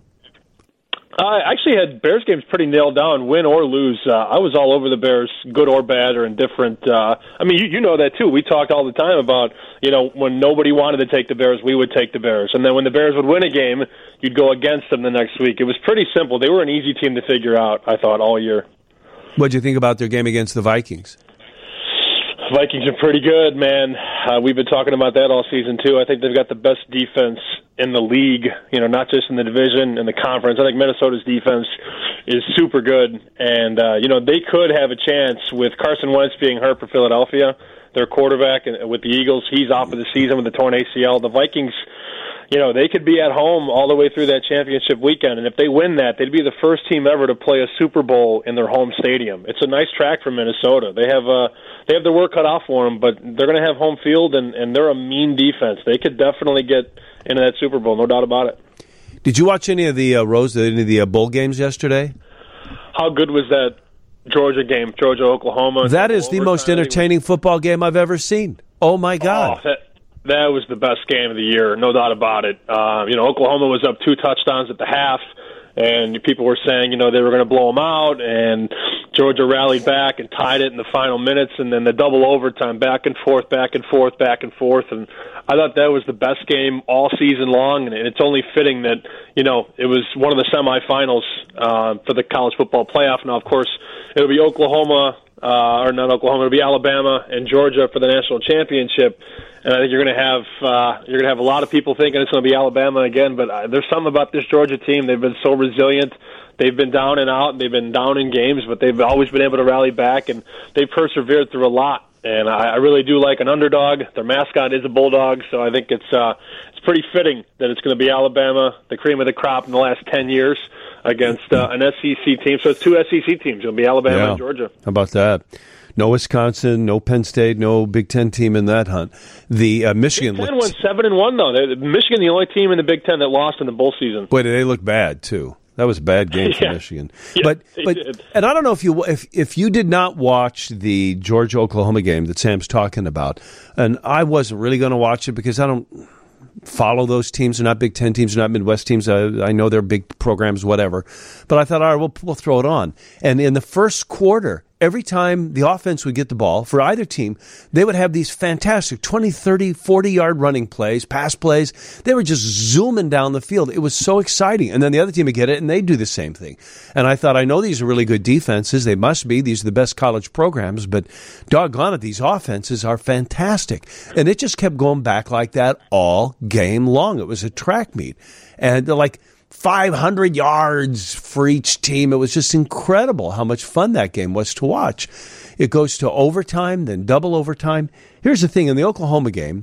I actually had Bears games pretty nailed down, win or lose. I was all over the Bears, good or bad or indifferent. I mean, you know that too. We talked all the time about, when nobody wanted to take the Bears, we would take the Bears. And then when the Bears would win a game, you'd go against them the next week. It was pretty simple. They were an easy team to figure out, I thought, all year. What did you think about their game against the Vikings? Vikings are pretty good, man. We've been talking about that all season, too. I think they've got the best defense in the league, not just in the division, in the conference. I think Minnesota's defense is super good. And, they could have a chance with Carson Wentz being hurt for Philadelphia, their quarterback, and with the Eagles. He's out for the season with a torn ACL. The Vikings, they could be at home all the way through that championship weekend. And if they win that, they'd be the first team ever to play a Super Bowl in their home stadium. It's a nice track for Minnesota. They have their work cut off for them, but they're going to have home field, and they're a mean defense. They could definitely get into that Super Bowl, no doubt about it. Did you watch any of the bowl games yesterday? How good was that Georgia game, Georgia-Oklahoma? That is the most entertaining football game I've ever seen. Oh, my God. Oh, that was the best game of the year, no doubt about it. Oklahoma was up 2 touchdowns at the half, and people were saying, they were going to blow them out, and Georgia rallied back and tied it in the final minutes, and then the double overtime, back and forth, and I thought that was the best game all season long, and it's only fitting that, it was one of the semifinals for the college football playoff. Now, of course, it'll be Oklahoma or not Oklahoma, it'll be Alabama and Georgia for the national championship. And I think you're going to have a lot of people thinking it's going to be Alabama again. But there's something about this Georgia team. They've been so resilient. They've been down and out. They've been down in games, but they've always been able to rally back, and they've persevered through a lot. And I really do like an underdog. Their mascot is a bulldog, so I think it's pretty fitting that it's going to be Alabama, the cream of the crop in the last 10 years, against an SEC team. So it's two SEC teams. It'll be Alabama and Georgia. How about that? No Wisconsin, no Penn State, no Big Ten team in that hunt. The Michigan Big Ten went 7-1 though. Michigan, the only team in the Big Ten that lost in the bowl season. Boy, did they look bad too. That was a bad game for Michigan. Yeah, but did. And I don't know if you did not watch the Georgia-Oklahoma game that Sam's talking about, and I wasn't really going to watch it because I don't follow those teams. They're not Big Ten teams. They're not Midwest teams. I know they're big programs, whatever. But I thought, all right, we'll throw it on. And in the first quarter, every time the offense would get the ball for either team, they would have these fantastic 20, 30, 40-yard running plays, pass plays. They were just zooming down the field. It was so exciting. And then the other team would get it, and they'd do the same thing. And I thought, I know these are really good defenses. They must be. These are the best college programs. But doggone it, these offenses are fantastic. And it just kept going back like that all game long. It was a track meet. And they're like 500 yards for each team. It was just incredible how much fun that game was to watch. It goes to overtime, then double overtime. Here's the thing. In the Oklahoma game,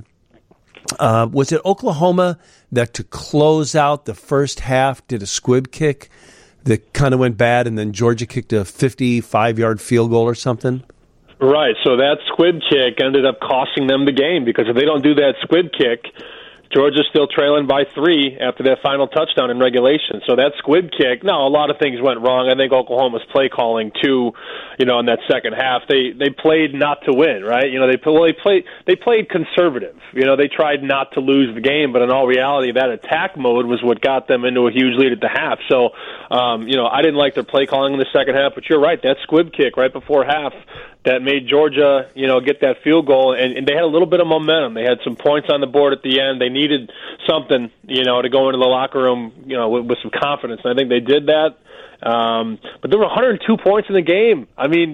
was it Oklahoma that to close out the first half did a squib kick that kind of went bad, and then Georgia kicked a 55-yard field goal or something? Right, so that squib kick ended up costing them the game, because if they don't do that squib kick, Georgia's still trailing by 3 after that final touchdown in regulation. So that squib kick, no, a lot of things went wrong. I think Oklahoma's play calling too, in that second half. They played not to win, right? They played conservative. They tried not to lose the game, but in all reality, that attack mode was what got them into a huge lead at the half. So, I didn't like their play calling in the second half, but you're right, that squib kick right before half that made Georgia, get that field goal, and they had a little bit of momentum. They had some points on the board at the end. They needed something, to go into the locker room, with some confidence. And I think they did that. But there were 102 points in the game.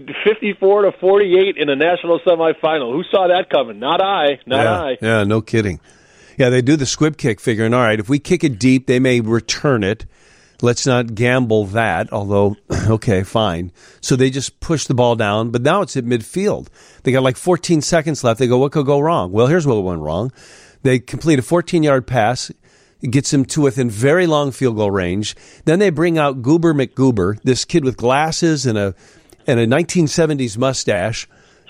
54-48 in a national semifinal. Who saw that coming? Not I. Yeah, no kidding. Yeah, they do the squib kick, figuring, all right, if we kick it deep, they may return it. Let's not gamble that, although, okay, fine. So they just push the ball down, but now it's at midfield. They got like 14 seconds left. They go, what could go wrong? Well, here's what went wrong. They complete a 14-yard pass. It gets them to within very long field goal range. Then they bring out Goober McGoober, this kid with glasses and a 1970s mustache.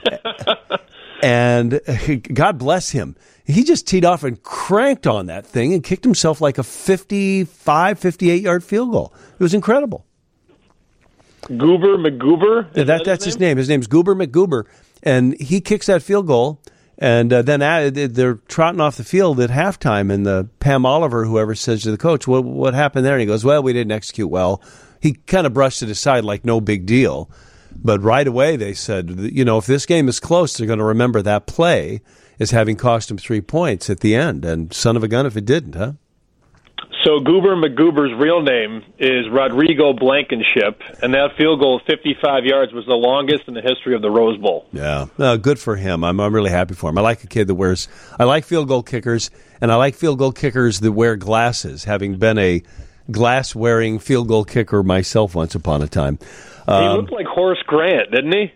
And God bless him. He just teed off and cranked on that thing and kicked himself like a 55, 58-yard field goal. It was incredible. Goober McGoober? That's his name. His name's Goober McGoober. And he kicks that field goal, and then they're trotting off the field at halftime, and the Pam Oliver, whoever, says to the coach, what happened there? And he goes, well, we didn't execute well. He kind of brushed it aside like no big deal. But right away they said, if this game is close, they're going to remember that play as having cost him 3 points at the end. And son of a gun if it didn't, huh? So Goober McGoober's real name is Rodrigo Blankenship, and that field goal of 55 yards was the longest in the history of the Rose Bowl. Yeah, good for him. I'm really happy for him. I like a kid that I like field goal kickers, and I like field goal kickers that wear glasses, having been a glass-wearing field goal kicker myself once upon a time. He looked like Horace Grant, didn't he?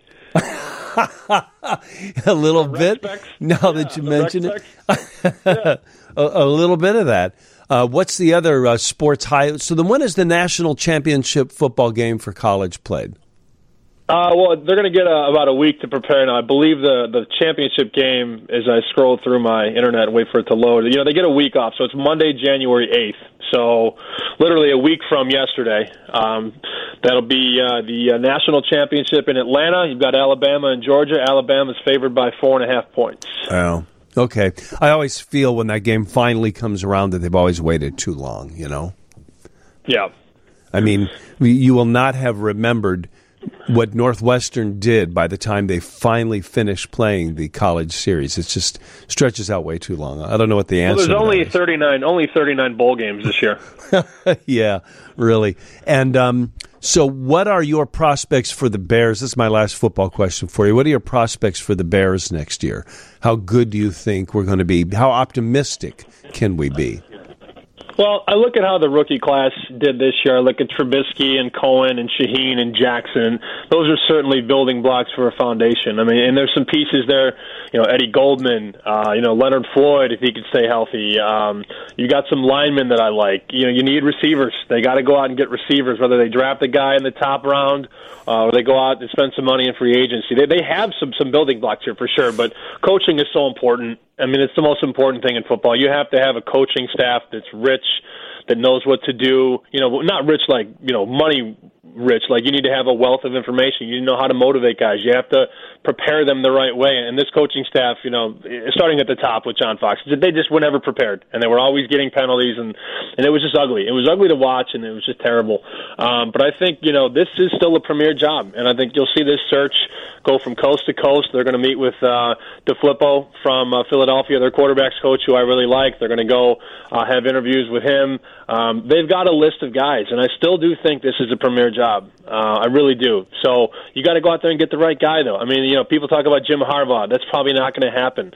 A little bit. Now that you mention it, a little bit of that. What's the other sports high? So then, when is the national championship football game for college played? Well, they're going to get about a week to prepare now. I believe the championship game, as I scroll through my internet and wait for it to load, they get a week off. So it's Monday, January 8th. So literally a week from yesterday. That'll be the national championship in Atlanta. You've got Alabama and Georgia. Alabama's favored by 4.5 points. Oh, okay. I always feel when that game finally comes around that they've always waited too long, Yeah. I mean, you will not have remembered what Northwestern did by the time they finally finished playing the college series. It just stretches out way too long. I don't know what the answer is. Well, there's only 39 bowl games this year. Yeah, really. And So what are your prospects for the Bears? This is my last football question for you. What are your prospects for the Bears next year? How good do you think we're going to be? How optimistic can we be? Well, I look at how the rookie class did this year. I look at Trubisky and Cohen and Shaheen and Jackson. Those are certainly building blocks for a foundation. I mean, and there's some pieces there, Eddie Goldman, Leonard Floyd, if he could stay healthy. You got some linemen that I like. You need receivers. They got to go out and get receivers, whether they draft a guy in the top round or they go out and spend some money in free agency. They have some building blocks here for sure, but coaching is so important. I mean, it's the most important thing in football. You have to have a coaching staff that's rich, that knows what to do. Not rich like, money rich. Like, you need to have a wealth of information. You need to know how to motivate guys. You have to prepare them the right way. And this coaching staff, starting at the top with John Fox, they just were never prepared. And they were always getting penalties, and it was just ugly. It was ugly to watch, and it was just terrible. But I think, this is still a premier job. And I think you'll see this search go from coast to coast. They're going to meet with DeFilippo from Philadelphia, their quarterbacks coach, who I really like. They're going to go have interviews with him. They've got a list of guys, and I still do think this is a premier job. I really do. So you got to go out there and get the right guy, though. I mean, people talk about Jim Harbaugh. That's probably not going to happen.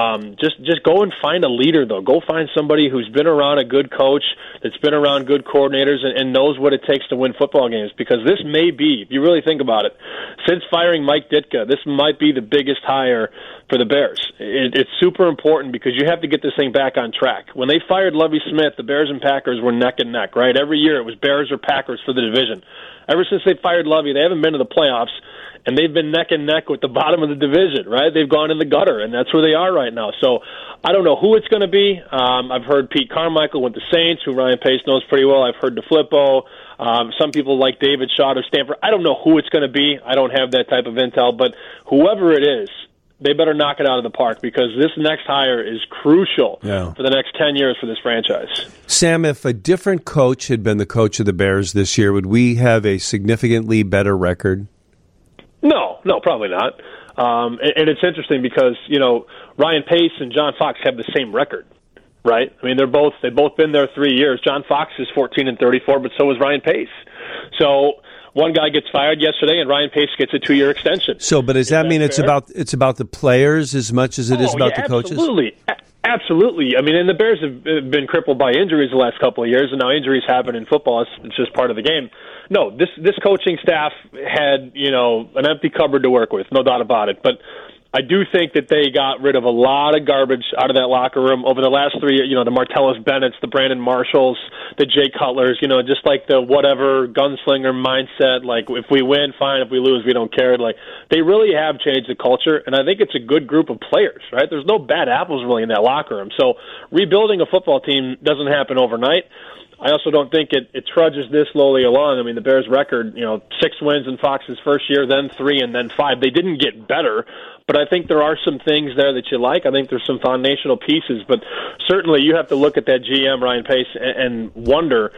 Just go and find a leader, though. Go find somebody who's been around a good coach, that's been around good coordinators, and knows what it takes to win football games. Because this may be, if you really think about it, since firing Mike Ditka, this might be the biggest hire for the Bears. It's super important because you have to get this thing back on track. When they fired Lovie Smith, the Bears and Packers were neck and neck, right? Every year it was Bears or Packers for the division. Ever since they fired Lovie, they haven't been to the playoffs, and they've been neck and neck with the bottom of the division, right? They've gone in the gutter, and that's where they are right now. So I don't know who it's going to be. I've heard Pete Carmichael with the Saints, who Ryan Pace knows pretty well. I've heard DeFilippo. Some people like David Shaw of Stanford. I don't know who it's going to be. I don't have that type of intel, but whoever it is, they better knock it out of the park because this next hire is crucial for the next 10 years for this franchise. Sam, if a different coach had been the coach of the Bears this year, would we have a significantly better record? No, probably not. And it's interesting because, Ryan Pace and John Fox have the same record, right? I mean, they've both been there 3 years. John Fox is 14-34, but so is Ryan Pace. So one guy gets fired yesterday, and Ryan Pace gets a 2-year extension. So, but does that mean it's about the players as much as it is about the coaches? Absolutely. I mean, and the Bears have been crippled by injuries the last couple of years, and now injuries happen in football. It's just part of the game. No, this coaching staff had an empty cupboard to work with, no doubt about it. But I do think that they got rid of a lot of garbage out of that locker room over the last 3 years. The Martellus Bennettts, the Brandon Marshalls, the Jay Cutlers, just like the whatever gunslinger mindset, like if we win, fine, if we lose, we don't care. Like, they really have changed the culture, and I think it's a good group of players, right? There's no bad apples really in that locker room. So rebuilding a football team doesn't happen overnight. I also don't think it trudges this slowly along. I mean, the Bears' record, 6 wins in Fox's first year, then 3, and then 5. They didn't get better, but I think there are some things there that you like. I think there's some foundational pieces, but certainly you have to look at that GM, Ryan Pace, and wonder,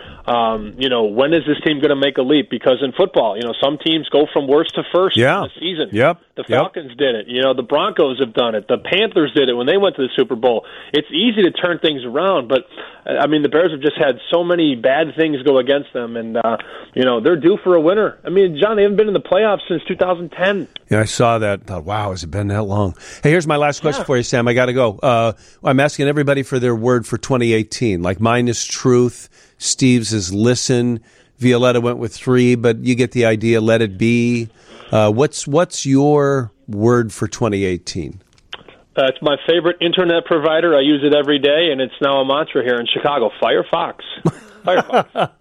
when is this team going to make a leap? Because in football, some teams go from worst to first in the season. The Falcons did it. The Broncos have done it. The Panthers did it when they went to the Super Bowl. It's easy to turn things around, but, I mean, the Bears have just had so many bad things go against them, and, they're due for a winner. I mean, John, they haven't been in the playoffs since 2010. Yeah, I saw that. Thought, wow, has it been that long? Hey, here's my last question for you, Sam. I got to go. I'm asking everybody for their word for 2018. Like, mine is truth. Steve's is listen. Violetta went with 3, but you get the idea. Let it be. What's your word for 2018? It's my favorite internet provider. I use it every day, and it's now a mantra here in Chicago. Firefox. Firefox.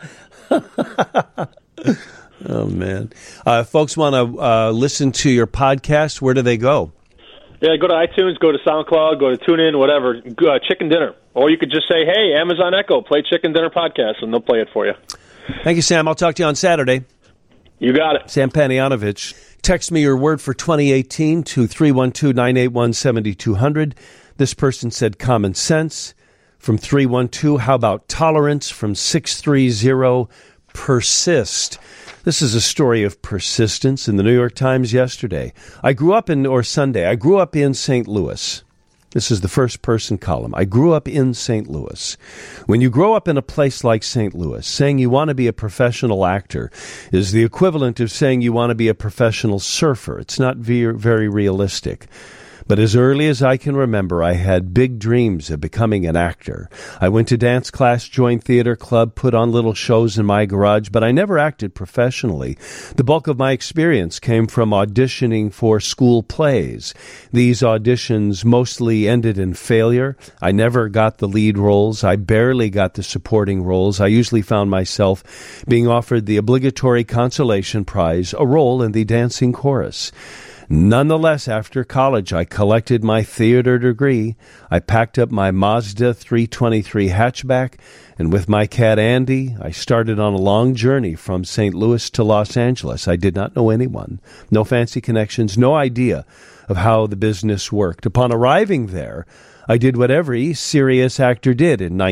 Oh, man. Folks want to listen to your podcast. Where do they go? Yeah, go to iTunes, go to SoundCloud, go to TuneIn, whatever. Chicken Dinner. Or you could just say, hey, Amazon Echo, play Chicken Dinner Podcast, and they'll play it for you. Thank you, Sam. I'll talk to you on Saturday. You got it. Sam Panayotovich. Text me your word for 2018 to 312-981-7200. This person said common sense. From 312, how about tolerance? From 630, persist. This is a story of persistence in the New York Times yesterday. I grew up in St. Louis. This is the first person column. I grew up in St. Louis. When you grow up in a place like St. Louis, saying you want to be a professional actor is the equivalent of saying you want to be a professional surfer. It's not very realistic. But as early as I can remember, I had big dreams of becoming an actor. I went to dance class, joined theater club, put on little shows in my garage, but I never acted professionally. The bulk of my experience came from auditioning for school plays. These auditions mostly ended in failure. I never got the lead roles. I barely got the supporting roles. I usually found myself being offered the obligatory consolation prize, a role in the dancing chorus. Nonetheless, after college, I collected my theater degree. I packed up my Mazda 323 hatchback, and with my cat Andy, I started on a long journey from St. Louis to Los Angeles. I did not know anyone, no fancy connections, no idea of how the business worked. Upon arriving there, I did what every serious actor did in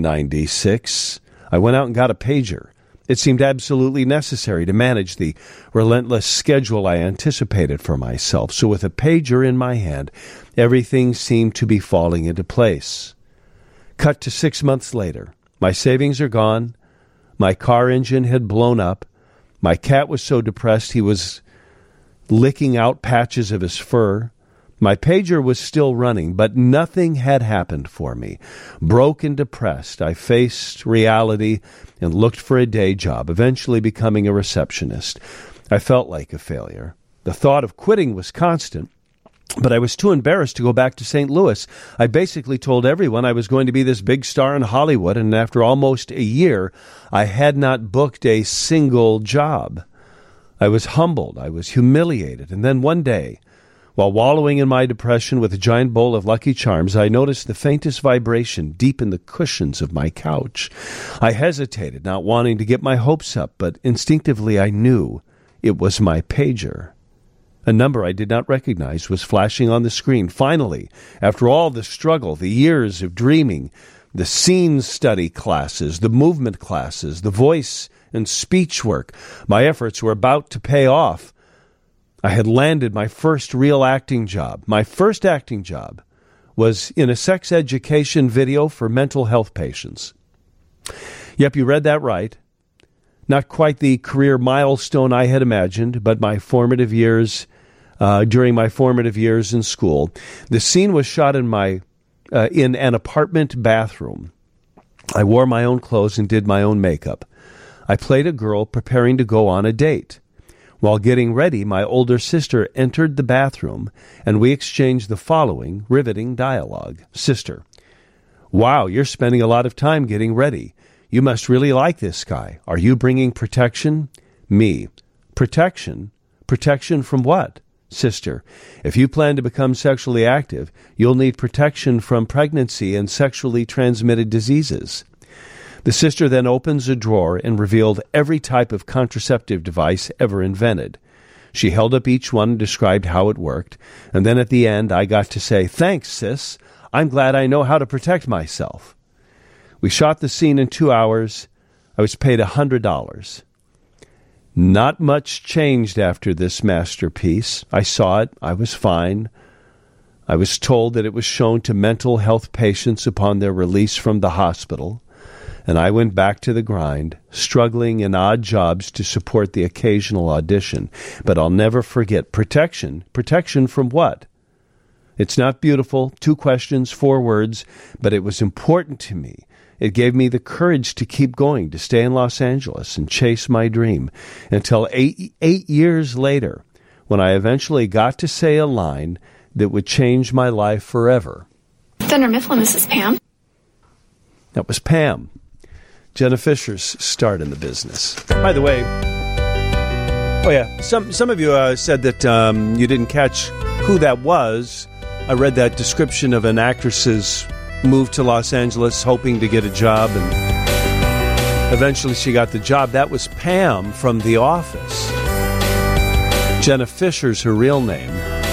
1996. I went out and got a pager. It seemed absolutely necessary to manage the relentless schedule I anticipated for myself. So with a pager in my hand, everything seemed to be falling into place. Cut to 6 months later. My savings are gone. My car engine had blown up. My cat was so depressed he was licking out patches of his fur. My pager was still running, but nothing had happened for me. Broke and depressed, I faced reality and looked for a day job, eventually becoming a receptionist. I felt like a failure. The thought of quitting was constant, but I was too embarrassed to go back to St. Louis. I basically told everyone I was going to be this big star in Hollywood, and after almost a year, I had not booked a single job. I was humbled, I was humiliated, and then one day, while wallowing in my depression with a giant bowl of Lucky Charms, I noticed the faintest vibration deep in the cushions of my couch. I hesitated, not wanting to get my hopes up, but instinctively I knew it was my pager. A number I did not recognize was flashing on the screen. Finally, after all the struggle, the years of dreaming, the scene study classes, the movement classes, the voice and speech work, my efforts were about to pay off. I had landed my first real acting job. My first acting job was in a sex education video for mental health patients. Yep, you read that right. Not quite the career milestone I had imagined, but my formative years, during my formative years in school. The scene was shot in an apartment bathroom. I wore my own clothes and did my own makeup. I played a girl preparing to go on a date. While getting ready, my older sister entered the bathroom, and we exchanged the following riveting dialogue. Sister: wow, you're spending a lot of time getting ready. You must really like this guy. Are you bringing protection? Me: protection? Protection from what? Sister: if you plan to become sexually active, you'll need protection from pregnancy and sexually transmitted diseases. The sister then opens a drawer and revealed every type of contraceptive device ever invented. She held up each one and described how it worked, and then at the end I got to say, "Thanks, sis. I'm glad I know how to protect myself." We shot the scene in 2 hours. I was paid $100. Not much changed after this masterpiece. I saw it. I was fine. I was told that it was shown to mental health patients upon their release from the hospital. And I went back to the grind, struggling in odd jobs to support the occasional audition. But I'll never forget protection. Protection from what? It's not beautiful, 2 questions, 4 words, but it was important to me. It gave me the courage to keep going, to stay in Los Angeles and chase my dream, until eight years later, when I eventually got to say a line that would change my life forever. Thunder Mifflin, this is Pam. That was Pam. Jenna Fischer's start in the business. By the way, some of you said that you didn't catch who that was. I read that description of an actress's move to Los Angeles hoping to get a job, and eventually she got the job. That was Pam from The Office. Jenna Fischer's her real name.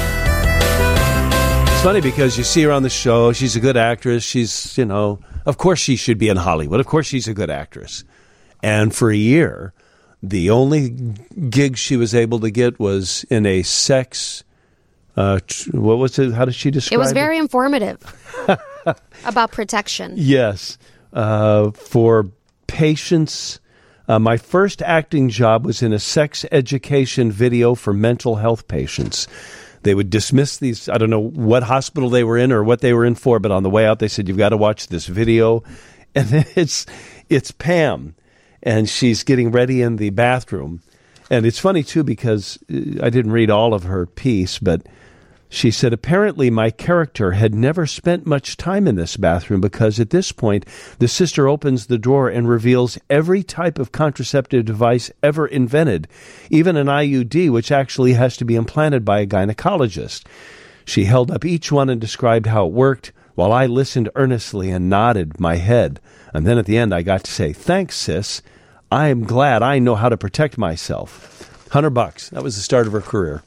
It's funny because you see her on the show. She's a good actress. She's, of course she should be in Hollywood. Of course she's a good actress. And for a year, the only gig she was able to get was in a sex What was it? How did she describe it? It was very informative about protection. Yes. For patients, my first acting job was in a sex education video for mental health patients. They would dismiss these, I don't know what hospital they were in or what they were in for, but on the way out they said, you've got to watch this video. And then it's Pam, and she's getting ready in the bathroom. And it's funny, too, because I didn't read all of her piece, but she said, apparently my character had never spent much time in this bathroom because at this point, the sister opens the drawer and reveals every type of contraceptive device ever invented, even an IUD, which actually has to be implanted by a gynecologist. She held up each one and described how it worked, while I listened earnestly and nodded my head. And then at the end, I got to say, thanks, sis. I am glad I know how to protect myself. $100. That was the start of her career.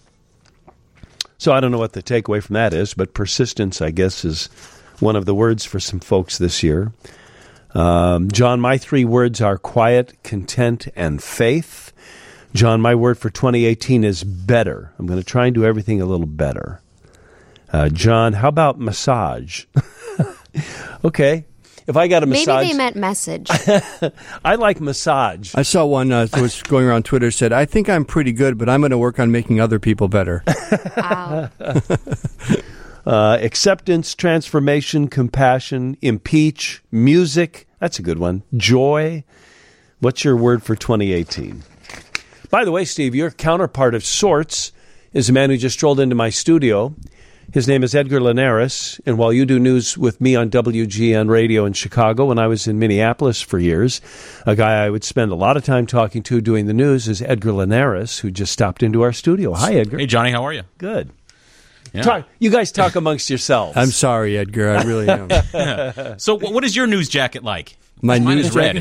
So I don't know what the takeaway from that is, but persistence, I guess, is one of the words for some folks this year. John, my 3 words are quiet, content, and faith. John, my word for 2018 is better. I'm going to try and do everything a little better. John, how about massage? Okay. If I got a massage... Maybe they meant message. I like massage. I saw one that was going around Twitter, said, I think I'm pretty good, but I'm going to work on making other people better. Wow. Acceptance, transformation, compassion, impeach, music. That's a good one. Joy. What's your word for 2018? By the way, Steve, your counterpart of sorts is a man who just strolled into my studio. His name is Edgar Linares, and while you do news with me on WGN Radio in Chicago, when I was in Minneapolis for years, a guy I would spend a lot of time talking to doing the news is Edgar Linares, who just stopped into our studio. Hi, Edgar. Hey, Johnny, how are you? Good. Yeah. You guys talk amongst yourselves. I'm sorry, Edgar. I really am. Yeah. So what is your news jacket like? My Mine news is red.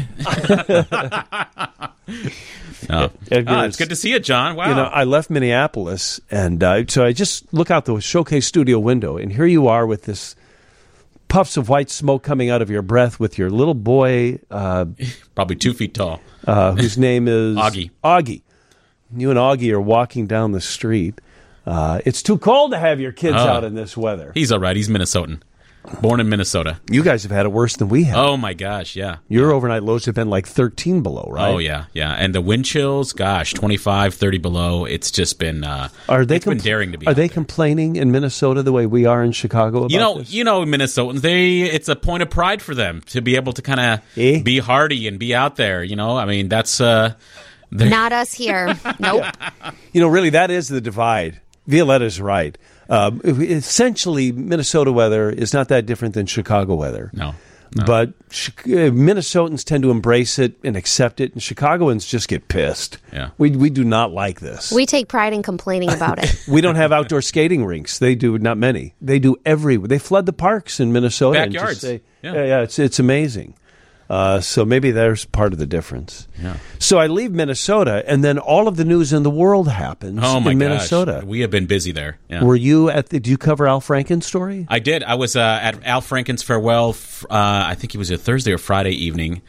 Edgar, it's good to see you, John. Wow. You know, I left Minneapolis, and so I just look out the showcase studio window, and here you are with this puffs of white smoke coming out of your breath with your little boy. Probably 2 feet tall. Whose name is... Augie. Augie. You and Augie are walking down the street. It's too cold to have your kids out in this weather. He's all right. He's Minnesotan. Born in Minnesota. You guys have had it worse than we have. Oh, my gosh, yeah. Your overnight lows have been like 13 below, right? Oh, yeah. And the wind chills, gosh, 25, 30 below. It's just been, been daring to be. Are they complaining in Minnesota the way we are in Chicago about this? You know, Minnesotans, it's a point of pride for them to be able to kind of be hardy and be out there, you know? I mean, that's... Not us here. Nope. You know, really, that is the divide. Violetta's right. Essentially, Minnesota weather is not that different than Chicago weather. No. But Minnesotans tend to embrace it and accept it, and Chicagoans just get pissed. Yeah. We do not like this. We take pride in complaining about it. We don't have outdoor skating rinks. They do, not many. They do everywhere. They flood the parks in Minnesota. Backyards. And just say, it's amazing. So maybe there's part of the difference. Yeah. So I leave Minnesota, and then all of the news in the world happens in Minnesota. Gosh. We have been busy there. Yeah. Were you did you cover Al Franken's story? I did. I was at Al Franken's farewell, I think it was a Thursday or Friday evening.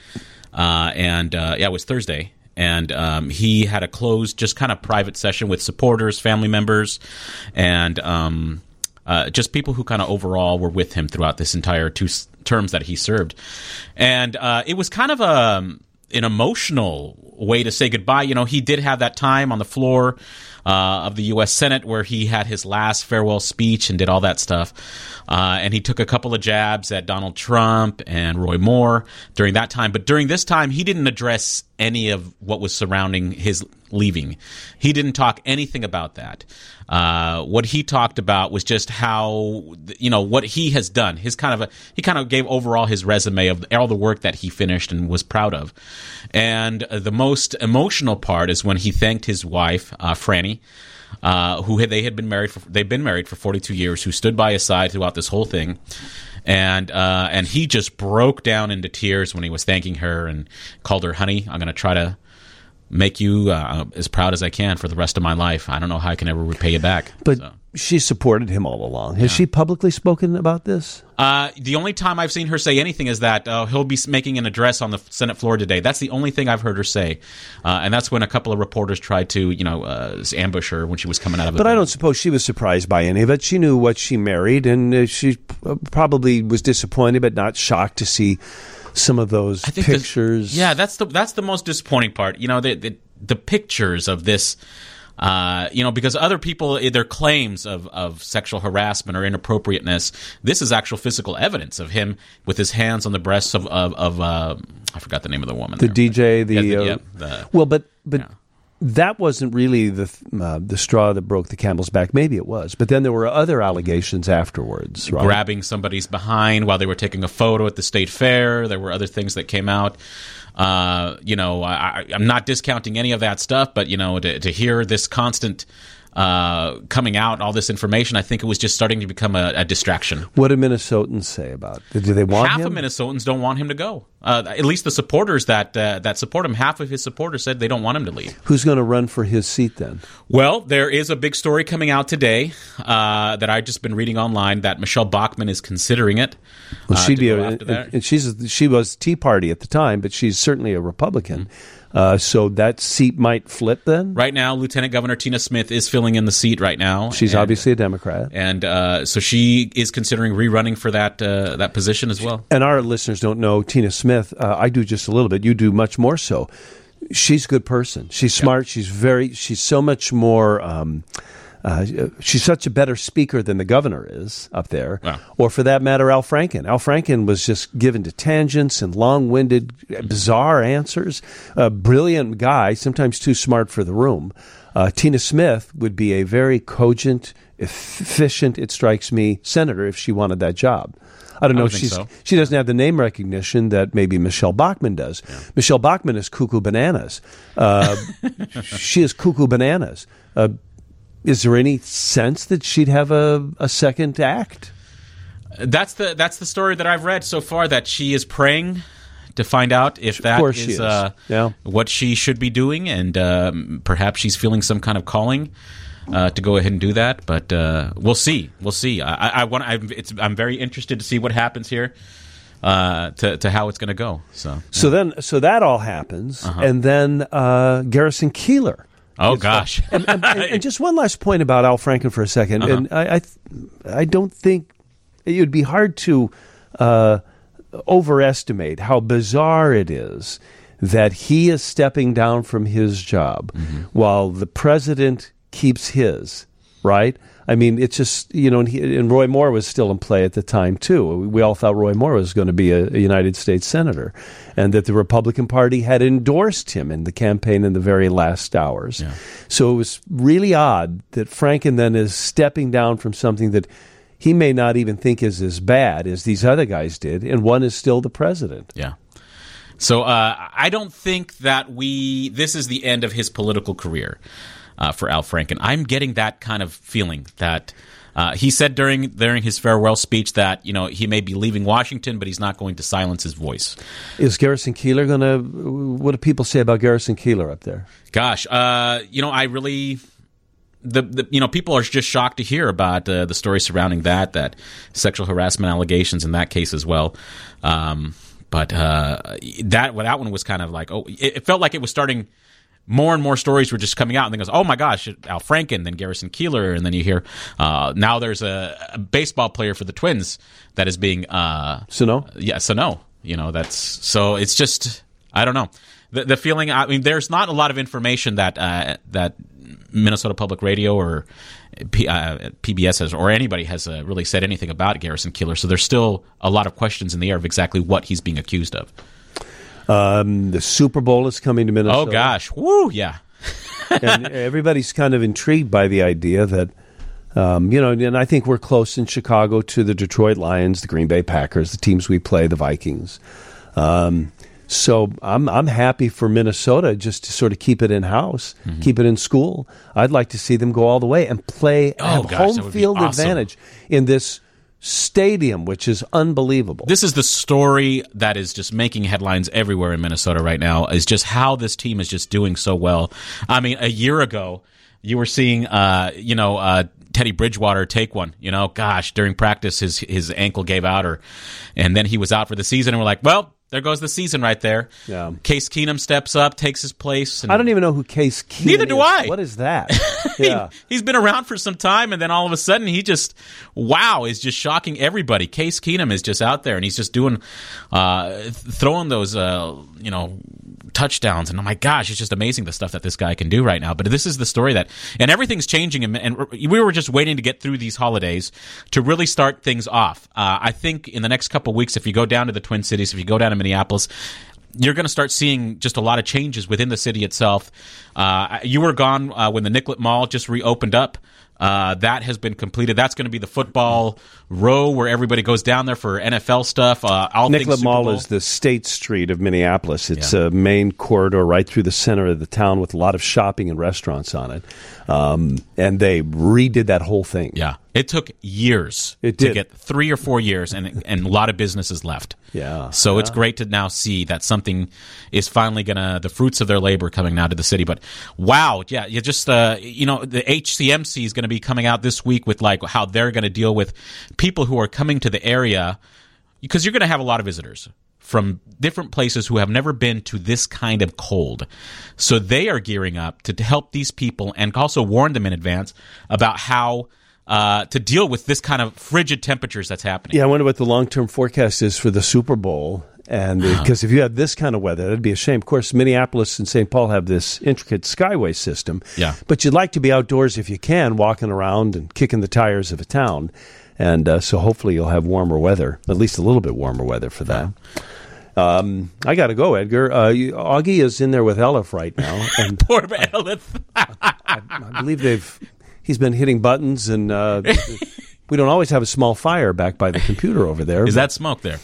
It was Thursday. And he had a closed, just kind of private session with supporters, family members, and just people who kind of overall were with him throughout this entire 2 terms that he served. And it was kind of an emotional way to say goodbye. You know, he did have that time on the floor of the U.S. Senate where he had his last farewell speech and did all that stuff. And he took a couple of jabs at Donald Trump and Roy Moore during that time. But during this time, he didn't address any of what was surrounding his leaving. He didn't talk anything about that. What he talked about was just how, what he has done. He kind of gave overall his resume of all the work that he finished and was proud of. And the most emotional part is when he thanked his wife, Franny, they've been married for 42 years, who stood by his side throughout this whole thing. And he just broke down into tears when he was thanking her and called her honey. I'm going to try to make you as proud as I can for the rest of my life. I don't know how I can ever repay you back. But she supported him all along. Has she publicly spoken about this? The only time I've seen her say anything is that he'll be making an address on the Senate floor today. That's the only thing I've heard her say. And that's when a couple of reporters tried to, ambush her when she was coming out of it. But I don't suppose she was surprised by any of it. She knew what she married, and she probably was disappointed but not shocked to see some of those pictures. That's the most disappointing part. The pictures of this. Because other people, their claims of sexual harassment or inappropriateness, this is actual physical evidence of him with his hands on the breasts of I forgot the name of the woman. The DJ, that wasn't really the straw that broke the camel's back. Maybe it was, but then there were other allegations afterwards. Right? Grabbing somebody's behind while they were taking a photo at the state fair. There were other things that came out. I'm not discounting any of that stuff, but to hear this constant coming out, all this information, I think it was just starting to become a distraction. What do Minnesotans say about it? Do they want him? Half of Minnesotans don't want him to go. At least the supporters that support him, half of his supporters said they don't want him to leave. Who's going to run for his seat then? Well, there is a big story coming out today that I've just been reading online that Michelle Bachmann is considering it. Well, she was Tea Party at the time, but she's certainly a Republican. So that seat might flip then? Right now, Lieutenant Governor Tina Smith is filling in the seat right now. She's obviously a Democrat. And so she is considering rerunning for that position as well. And our listeners don't know Tina Smith. I do just a little bit. You do much more so. She's a good person. She's smart. She's so much more... she's such a better speaker than the governor is up there. Wow. Or for that matter, Al Franken. Al Franken was just given to tangents and long-winded, bizarre answers. A brilliant guy, sometimes too smart for the room. Tina Smith would be a very cogent, efficient, it strikes me, senator if she wanted that job. I don't know. She doesn't have the name recognition that maybe Michelle Bachmann does. Yeah. Michelle Bachmann is cuckoo bananas. She is cuckoo bananas. Is there any sense that she'd have a second act? That's the story that I've read so far, that she is praying to find out if that is what she should be doing, and perhaps she's feeling some kind of calling to go ahead and do that. But we'll see. We'll see. I'm very interested to see what happens here, to how it's going to go. So that all happens, and then Garrison Keillor. Oh gosh! and just one last point about Al Franken for a second, and I don't think it would be hard to overestimate how bizarre it is that he is stepping down from his job while the president keeps his. Right? I mean, it's just, and Roy Moore was still in play at the time, too. We all thought Roy Moore was going to be a United States senator, and that the Republican Party had endorsed him in the campaign in the very last hours. Yeah. So it was really odd that Franken then is stepping down from something that he may not even think is as bad as these other guys did, and one is still the president. Yeah. So I don't think that this is the end of his political career. For Al Franken, I'm getting that kind of feeling that he said during his farewell speech that he may be leaving Washington, but he's not going to silence his voice. Is Garrison Keillor going to? What do people say about Garrison Keillor up there? Gosh, I really. People are just shocked to hear about the story surrounding that sexual harassment allegations in that case as well. But that one was kind of like, it felt like it was starting. More and more stories were just coming out, and then goes, oh my gosh, Al Franken, then Garrison Keillor, and then you hear now there's a baseball player for the Twins that is being Sano. Yeah, Sano. That's so. It's just I don't know the feeling. I mean, there's not a lot of information that Minnesota Public Radio or PBS has, or anybody has really said anything about Garrison Keillor. So there's still a lot of questions in the air of exactly what he's being accused of. The Super Bowl is coming to Minnesota. Oh, gosh. Woo, yeah. And everybody's kind of intrigued by the idea that, and I think we're close in Chicago to the Detroit Lions, the Green Bay Packers, the teams we play, the Vikings. So I'm happy for Minnesota just to sort of keep it in-house, keep it in school. I'd like to see them go all the way and have home field advantage in this stadium, which is unbelievable. This is the story that is just making headlines everywhere in Minnesota right now, is just how this team is just doing so well. I mean, a year ago, you were seeing, Teddy Bridgewater take one. Gosh, during practice, his ankle gave out, and then he was out for the season. And we're like, well, there goes the season right there. Yeah. Case Keenum steps up, takes his place. And I don't even know who Case Keenum is. Neither do I. What is that? Yeah. He's been around for some time, and then all of a sudden he just, is just shocking everybody. Case Keenum is just out there, and he's just doing, throwing those, touchdowns. And oh my gosh, it's just amazing the stuff that this guy can do right now. But this is the story and everything's changing, and we were just waiting to get through these holidays to really start things off. I think in the next couple of weeks, if you go down to the Twin Cities, if you go down to Minneapolis, you're going to start seeing just a lot of changes within the city itself. You were gone when the Nicollet Mall just reopened up. That has been completed. That's going to be the football row where everybody goes down there for NFL stuff. Nicollet Mall is the State Street of Minneapolis. It's a main corridor right through the center of the town with a lot of shopping and restaurants on it. And they redid that whole thing. Yeah. It took years to get 3 or 4 years, and a lot of businesses left. Yeah. So it's great to now see that something is finally the fruits of their labor coming now to the city. But wow, yeah, you just, the HCMC is going to be coming out this week with like how they're going to deal with people who are coming to the area, because you're going to have a lot of visitors from different places who have never been to this kind of cold. So they are gearing up to help these people and also warn them in advance about how to deal with this kind of frigid temperatures that's happening. Yeah, I wonder what the long-term forecast is for the Super Bowl. And because if you had this kind of weather, that'd be a shame. Of course, Minneapolis and St. Paul have this intricate skyway system. Yeah. But you'd like to be outdoors if you can, walking around and kicking the tires of a town. And so hopefully you'll have warmer weather, at least a little bit warmer weather for that. I got to go, Edgar. Augie is in there with Elif right now. And poor Elif. I believe he's been hitting buttons, and we don't always have a small fire back by the computer over there. Is that smoke there?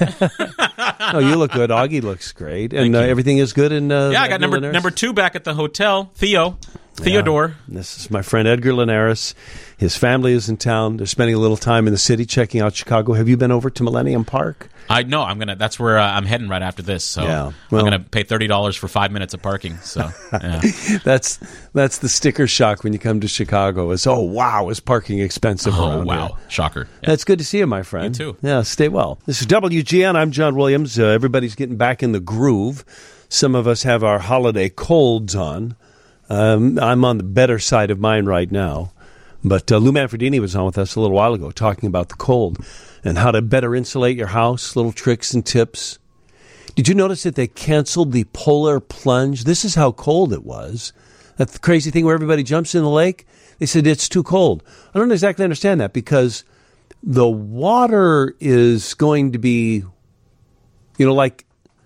No, you look good. Augie looks great. And everything is good in I got number 2 back at the hotel, Theodore. Yeah. This is my friend Edgar Linares. His family is in town. They're spending a little time in the city, checking out Chicago. Have you been over to Millennium Park? No, that's where I'm heading right after this. So I'm going to pay $30 for 5 minutes of parking. So yeah. That's the sticker shock when you come to Chicago. Is is parking expensive? Oh, wow, here. Shocker. Yeah. That's good to see you, my friend. You too. Yeah, stay well. This is WGN. I'm John Williams. Everybody's getting back in the groove. Some of us have our holiday colds on. I'm on the better side of mine right now. But Lou Manfredini was on with us a little while ago talking about the cold and how to better insulate your house, little tricks and tips. Did you notice that they canceled the polar plunge? This is how cold it was. That crazy thing where everybody jumps in the lake? They said it's too cold. I don't exactly understand that because the water is going to be, like,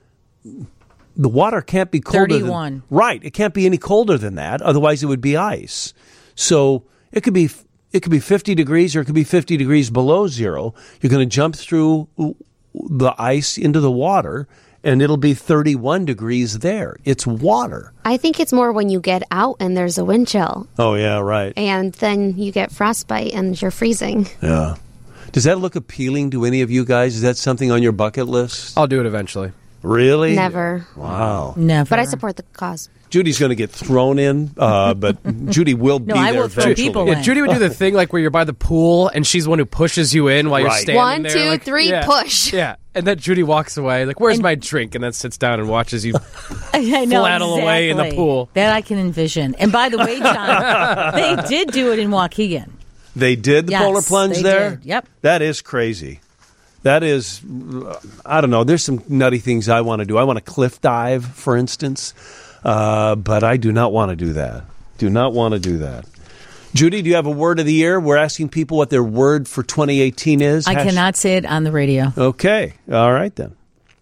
the water can't be colder 31. Right. It can't be any colder than that. Otherwise, it would be ice. So it could be 50 degrees or it could be 50 degrees below zero. You're going to jump through the ice into the water, and it'll be 31 degrees there. It's water. I think it's more when you get out and there's a wind chill. Oh, yeah, right. And then you get frostbite and you're freezing. Yeah. Does that look appealing to any of you guys? Is that something on your bucket list? I'll do it eventually. Really? Never. Wow. Never. But I support the cause. Judy's going to get thrown in, but Judy will be there I will throw eventually. people Yeah, Judy would do the thing like where you're by the pool and she's the one who pushes you in while you're standing 1, there. 2, like, 3, push. Yeah. And then Judy walks away, like, where's my drink? And then sits down and watches you I know, fladdle away in the exactly. pool. That I can envision. And by the way, John, they did do it in Waukegan. They did the Yes, polar plunge they there? did. Yep. That is crazy. That is, I don't know. There's some nutty things I want to do. I want to cliff dive, for instance, but I do not want to do that. Do not want to do that. Judy, do you have a word of the year? We're asking people what their word for 2018 is. I cannot say it on the radio. Okay. All right, then.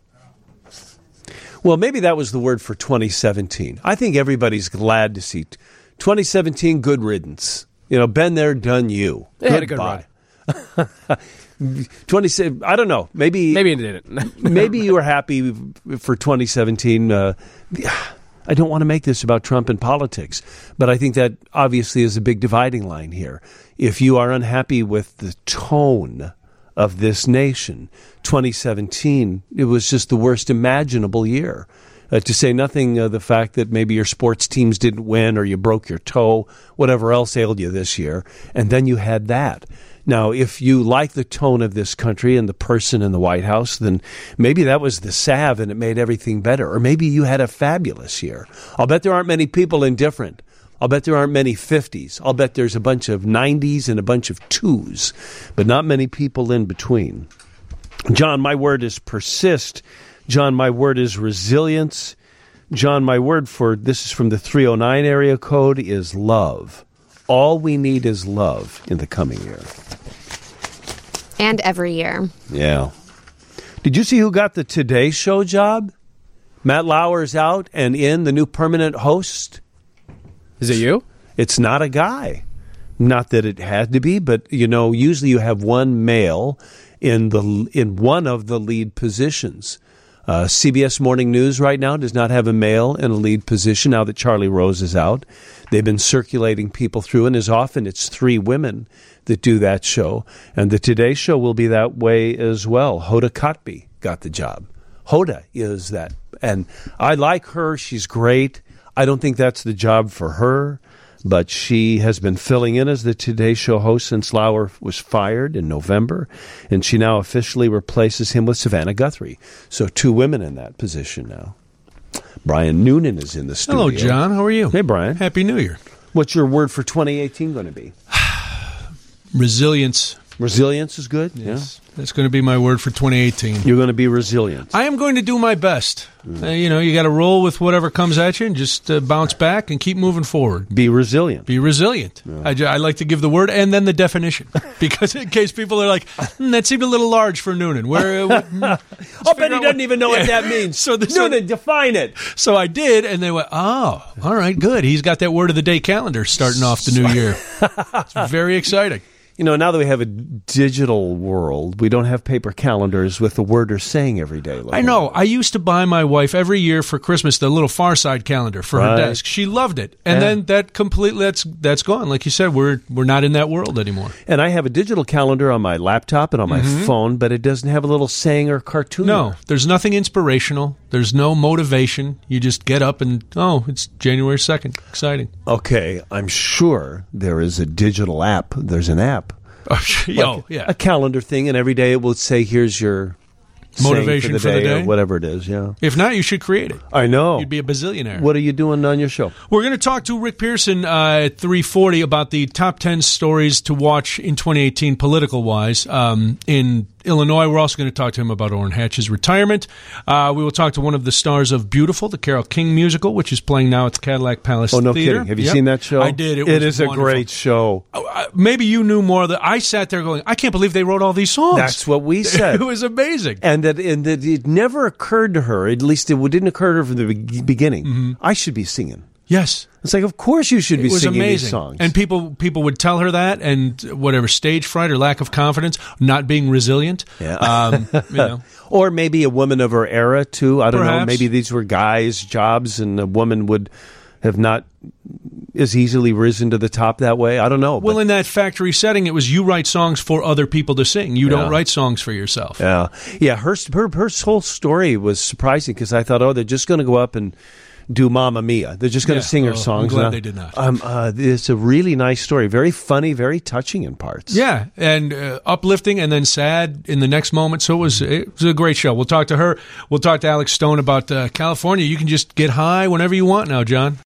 Well, maybe that was the word for 2017. I think everybody's glad to see 2017 good riddance. Been there, done you. They had a good run. 27. I don't know. Maybe it didn't. Maybe you were happy for 2017. I don't want to make this about Trump and politics, but I think that obviously is a big dividing line here. If you are unhappy with the tone of this nation, 2017, it was just the worst imaginable year. To say nothing of the fact that maybe your sports teams didn't win or you broke your toe, whatever else ailed you this year, and then you had that. Now, if you like the tone of this country and the person in the White House, then maybe that was the salve and it made everything better. Or maybe you had a fabulous year. I'll bet there aren't many people indifferent. I'll bet there aren't many 50s. I'll bet there's a bunch of 90s and a bunch of 2s, but not many people in between. John, my word is persist. John, my word is resilience. John, my word for, this is from the 309 area code, is love. All we need is love in the coming year. And every year. Yeah. Did you see who got the Today Show job? Matt Lauer's out and in, the new permanent host. Is it you? It's not a guy. Not that it had to be, but, usually you have one male in one of the lead positions. CBS Morning News right now does not have a male in a lead position now that Charlie Rose is out. They've been circulating people through, and as often it's 3 women that do that show. And the Today Show will be that way as well. Hoda Kotb got the job. Hoda is that. And I like her. She's great. I don't think that's the job for her. But she has been filling in as the Today Show host since Lauer was fired in November, and she now officially replaces him with Savannah Guthrie. So 2 women in that position now. Brian Noonan is in the studio. Hello, John. How are you? Hey, Brian. Happy New Year. What's your word for 2018 going to be? Resilience. Resilience is good? Yes. Yeah. That's going to be my word for 2018. You're going to be resilient. I am going to do my best. You got to roll with whatever comes at you and just bounce back and keep moving forward. Be resilient. Be resilient. Yeah. I like to give the word and then the definition. Because in case people are like, that seemed a little large for Noonan. I'll bet he doesn't even know what that means. Noonan, define it. So I did, and they went, oh, all right, good. He's got that word of the day calendar starting off the new year. It's very exciting. Now that we have a digital world, we don't have paper calendars with the word or saying every day. I know. I used to buy my wife every year for Christmas the little Far Side calendar for her desk. She loved it. And then that completely, that's gone. Like you said, we're not in that world anymore. And I have a digital calendar on my laptop and on my phone, but it doesn't have a little saying or cartoon. No, there's nothing inspirational. There's no motivation. You just get up and, it's January 2nd. Exciting. Okay, I'm sure there is a digital app. There's an app. Yeah. A calendar thing, and every day it will say, here's your motivation for the day, or whatever it is. Yeah. If not, you should create it. I know. You'd be a bazillionaire. What are you doing on your show? We're going to talk to Rick Pearson at 3:40 about the top 10 stories to watch in 2018 political-wise in Illinois. We're also going to talk to him about Orrin Hatch's retirement. We will talk to one of the stars of Beautiful, the Carole King musical, which is playing now at the Cadillac Palace Theater. Oh, no kidding. Have you seen that show? I did. It is wonderful. A great show. Maybe you knew more. I sat there going, I can't believe they wrote all these songs. That's what we said. It was amazing. And that it never occurred to her, at least it didn't occur to her from the beginning, I should be singing. Yes. It's like, of course you should be singing these songs. And people would tell her that, and whatever, stage fright or lack of confidence, not being resilient. Yeah. Or maybe a woman of her era, too. I don't know. Maybe these were guys' jobs, and a woman would have not as easily risen to the top that way. I don't know. Well, in that factory setting, it was you write songs for other people to sing. You don't write songs for yourself. Yeah. Yeah, her whole story was surprising because I thought, they're just going to go up and do Mamma Mia. They're just going to sing her songs. I'm glad they did not. It's a really nice story. Very funny, very touching in parts. Yeah, and uplifting and then sad in the next moment. So it was a great show. We'll talk to her. We'll talk to Alex Stone about California. You can just get high whenever you want now, John.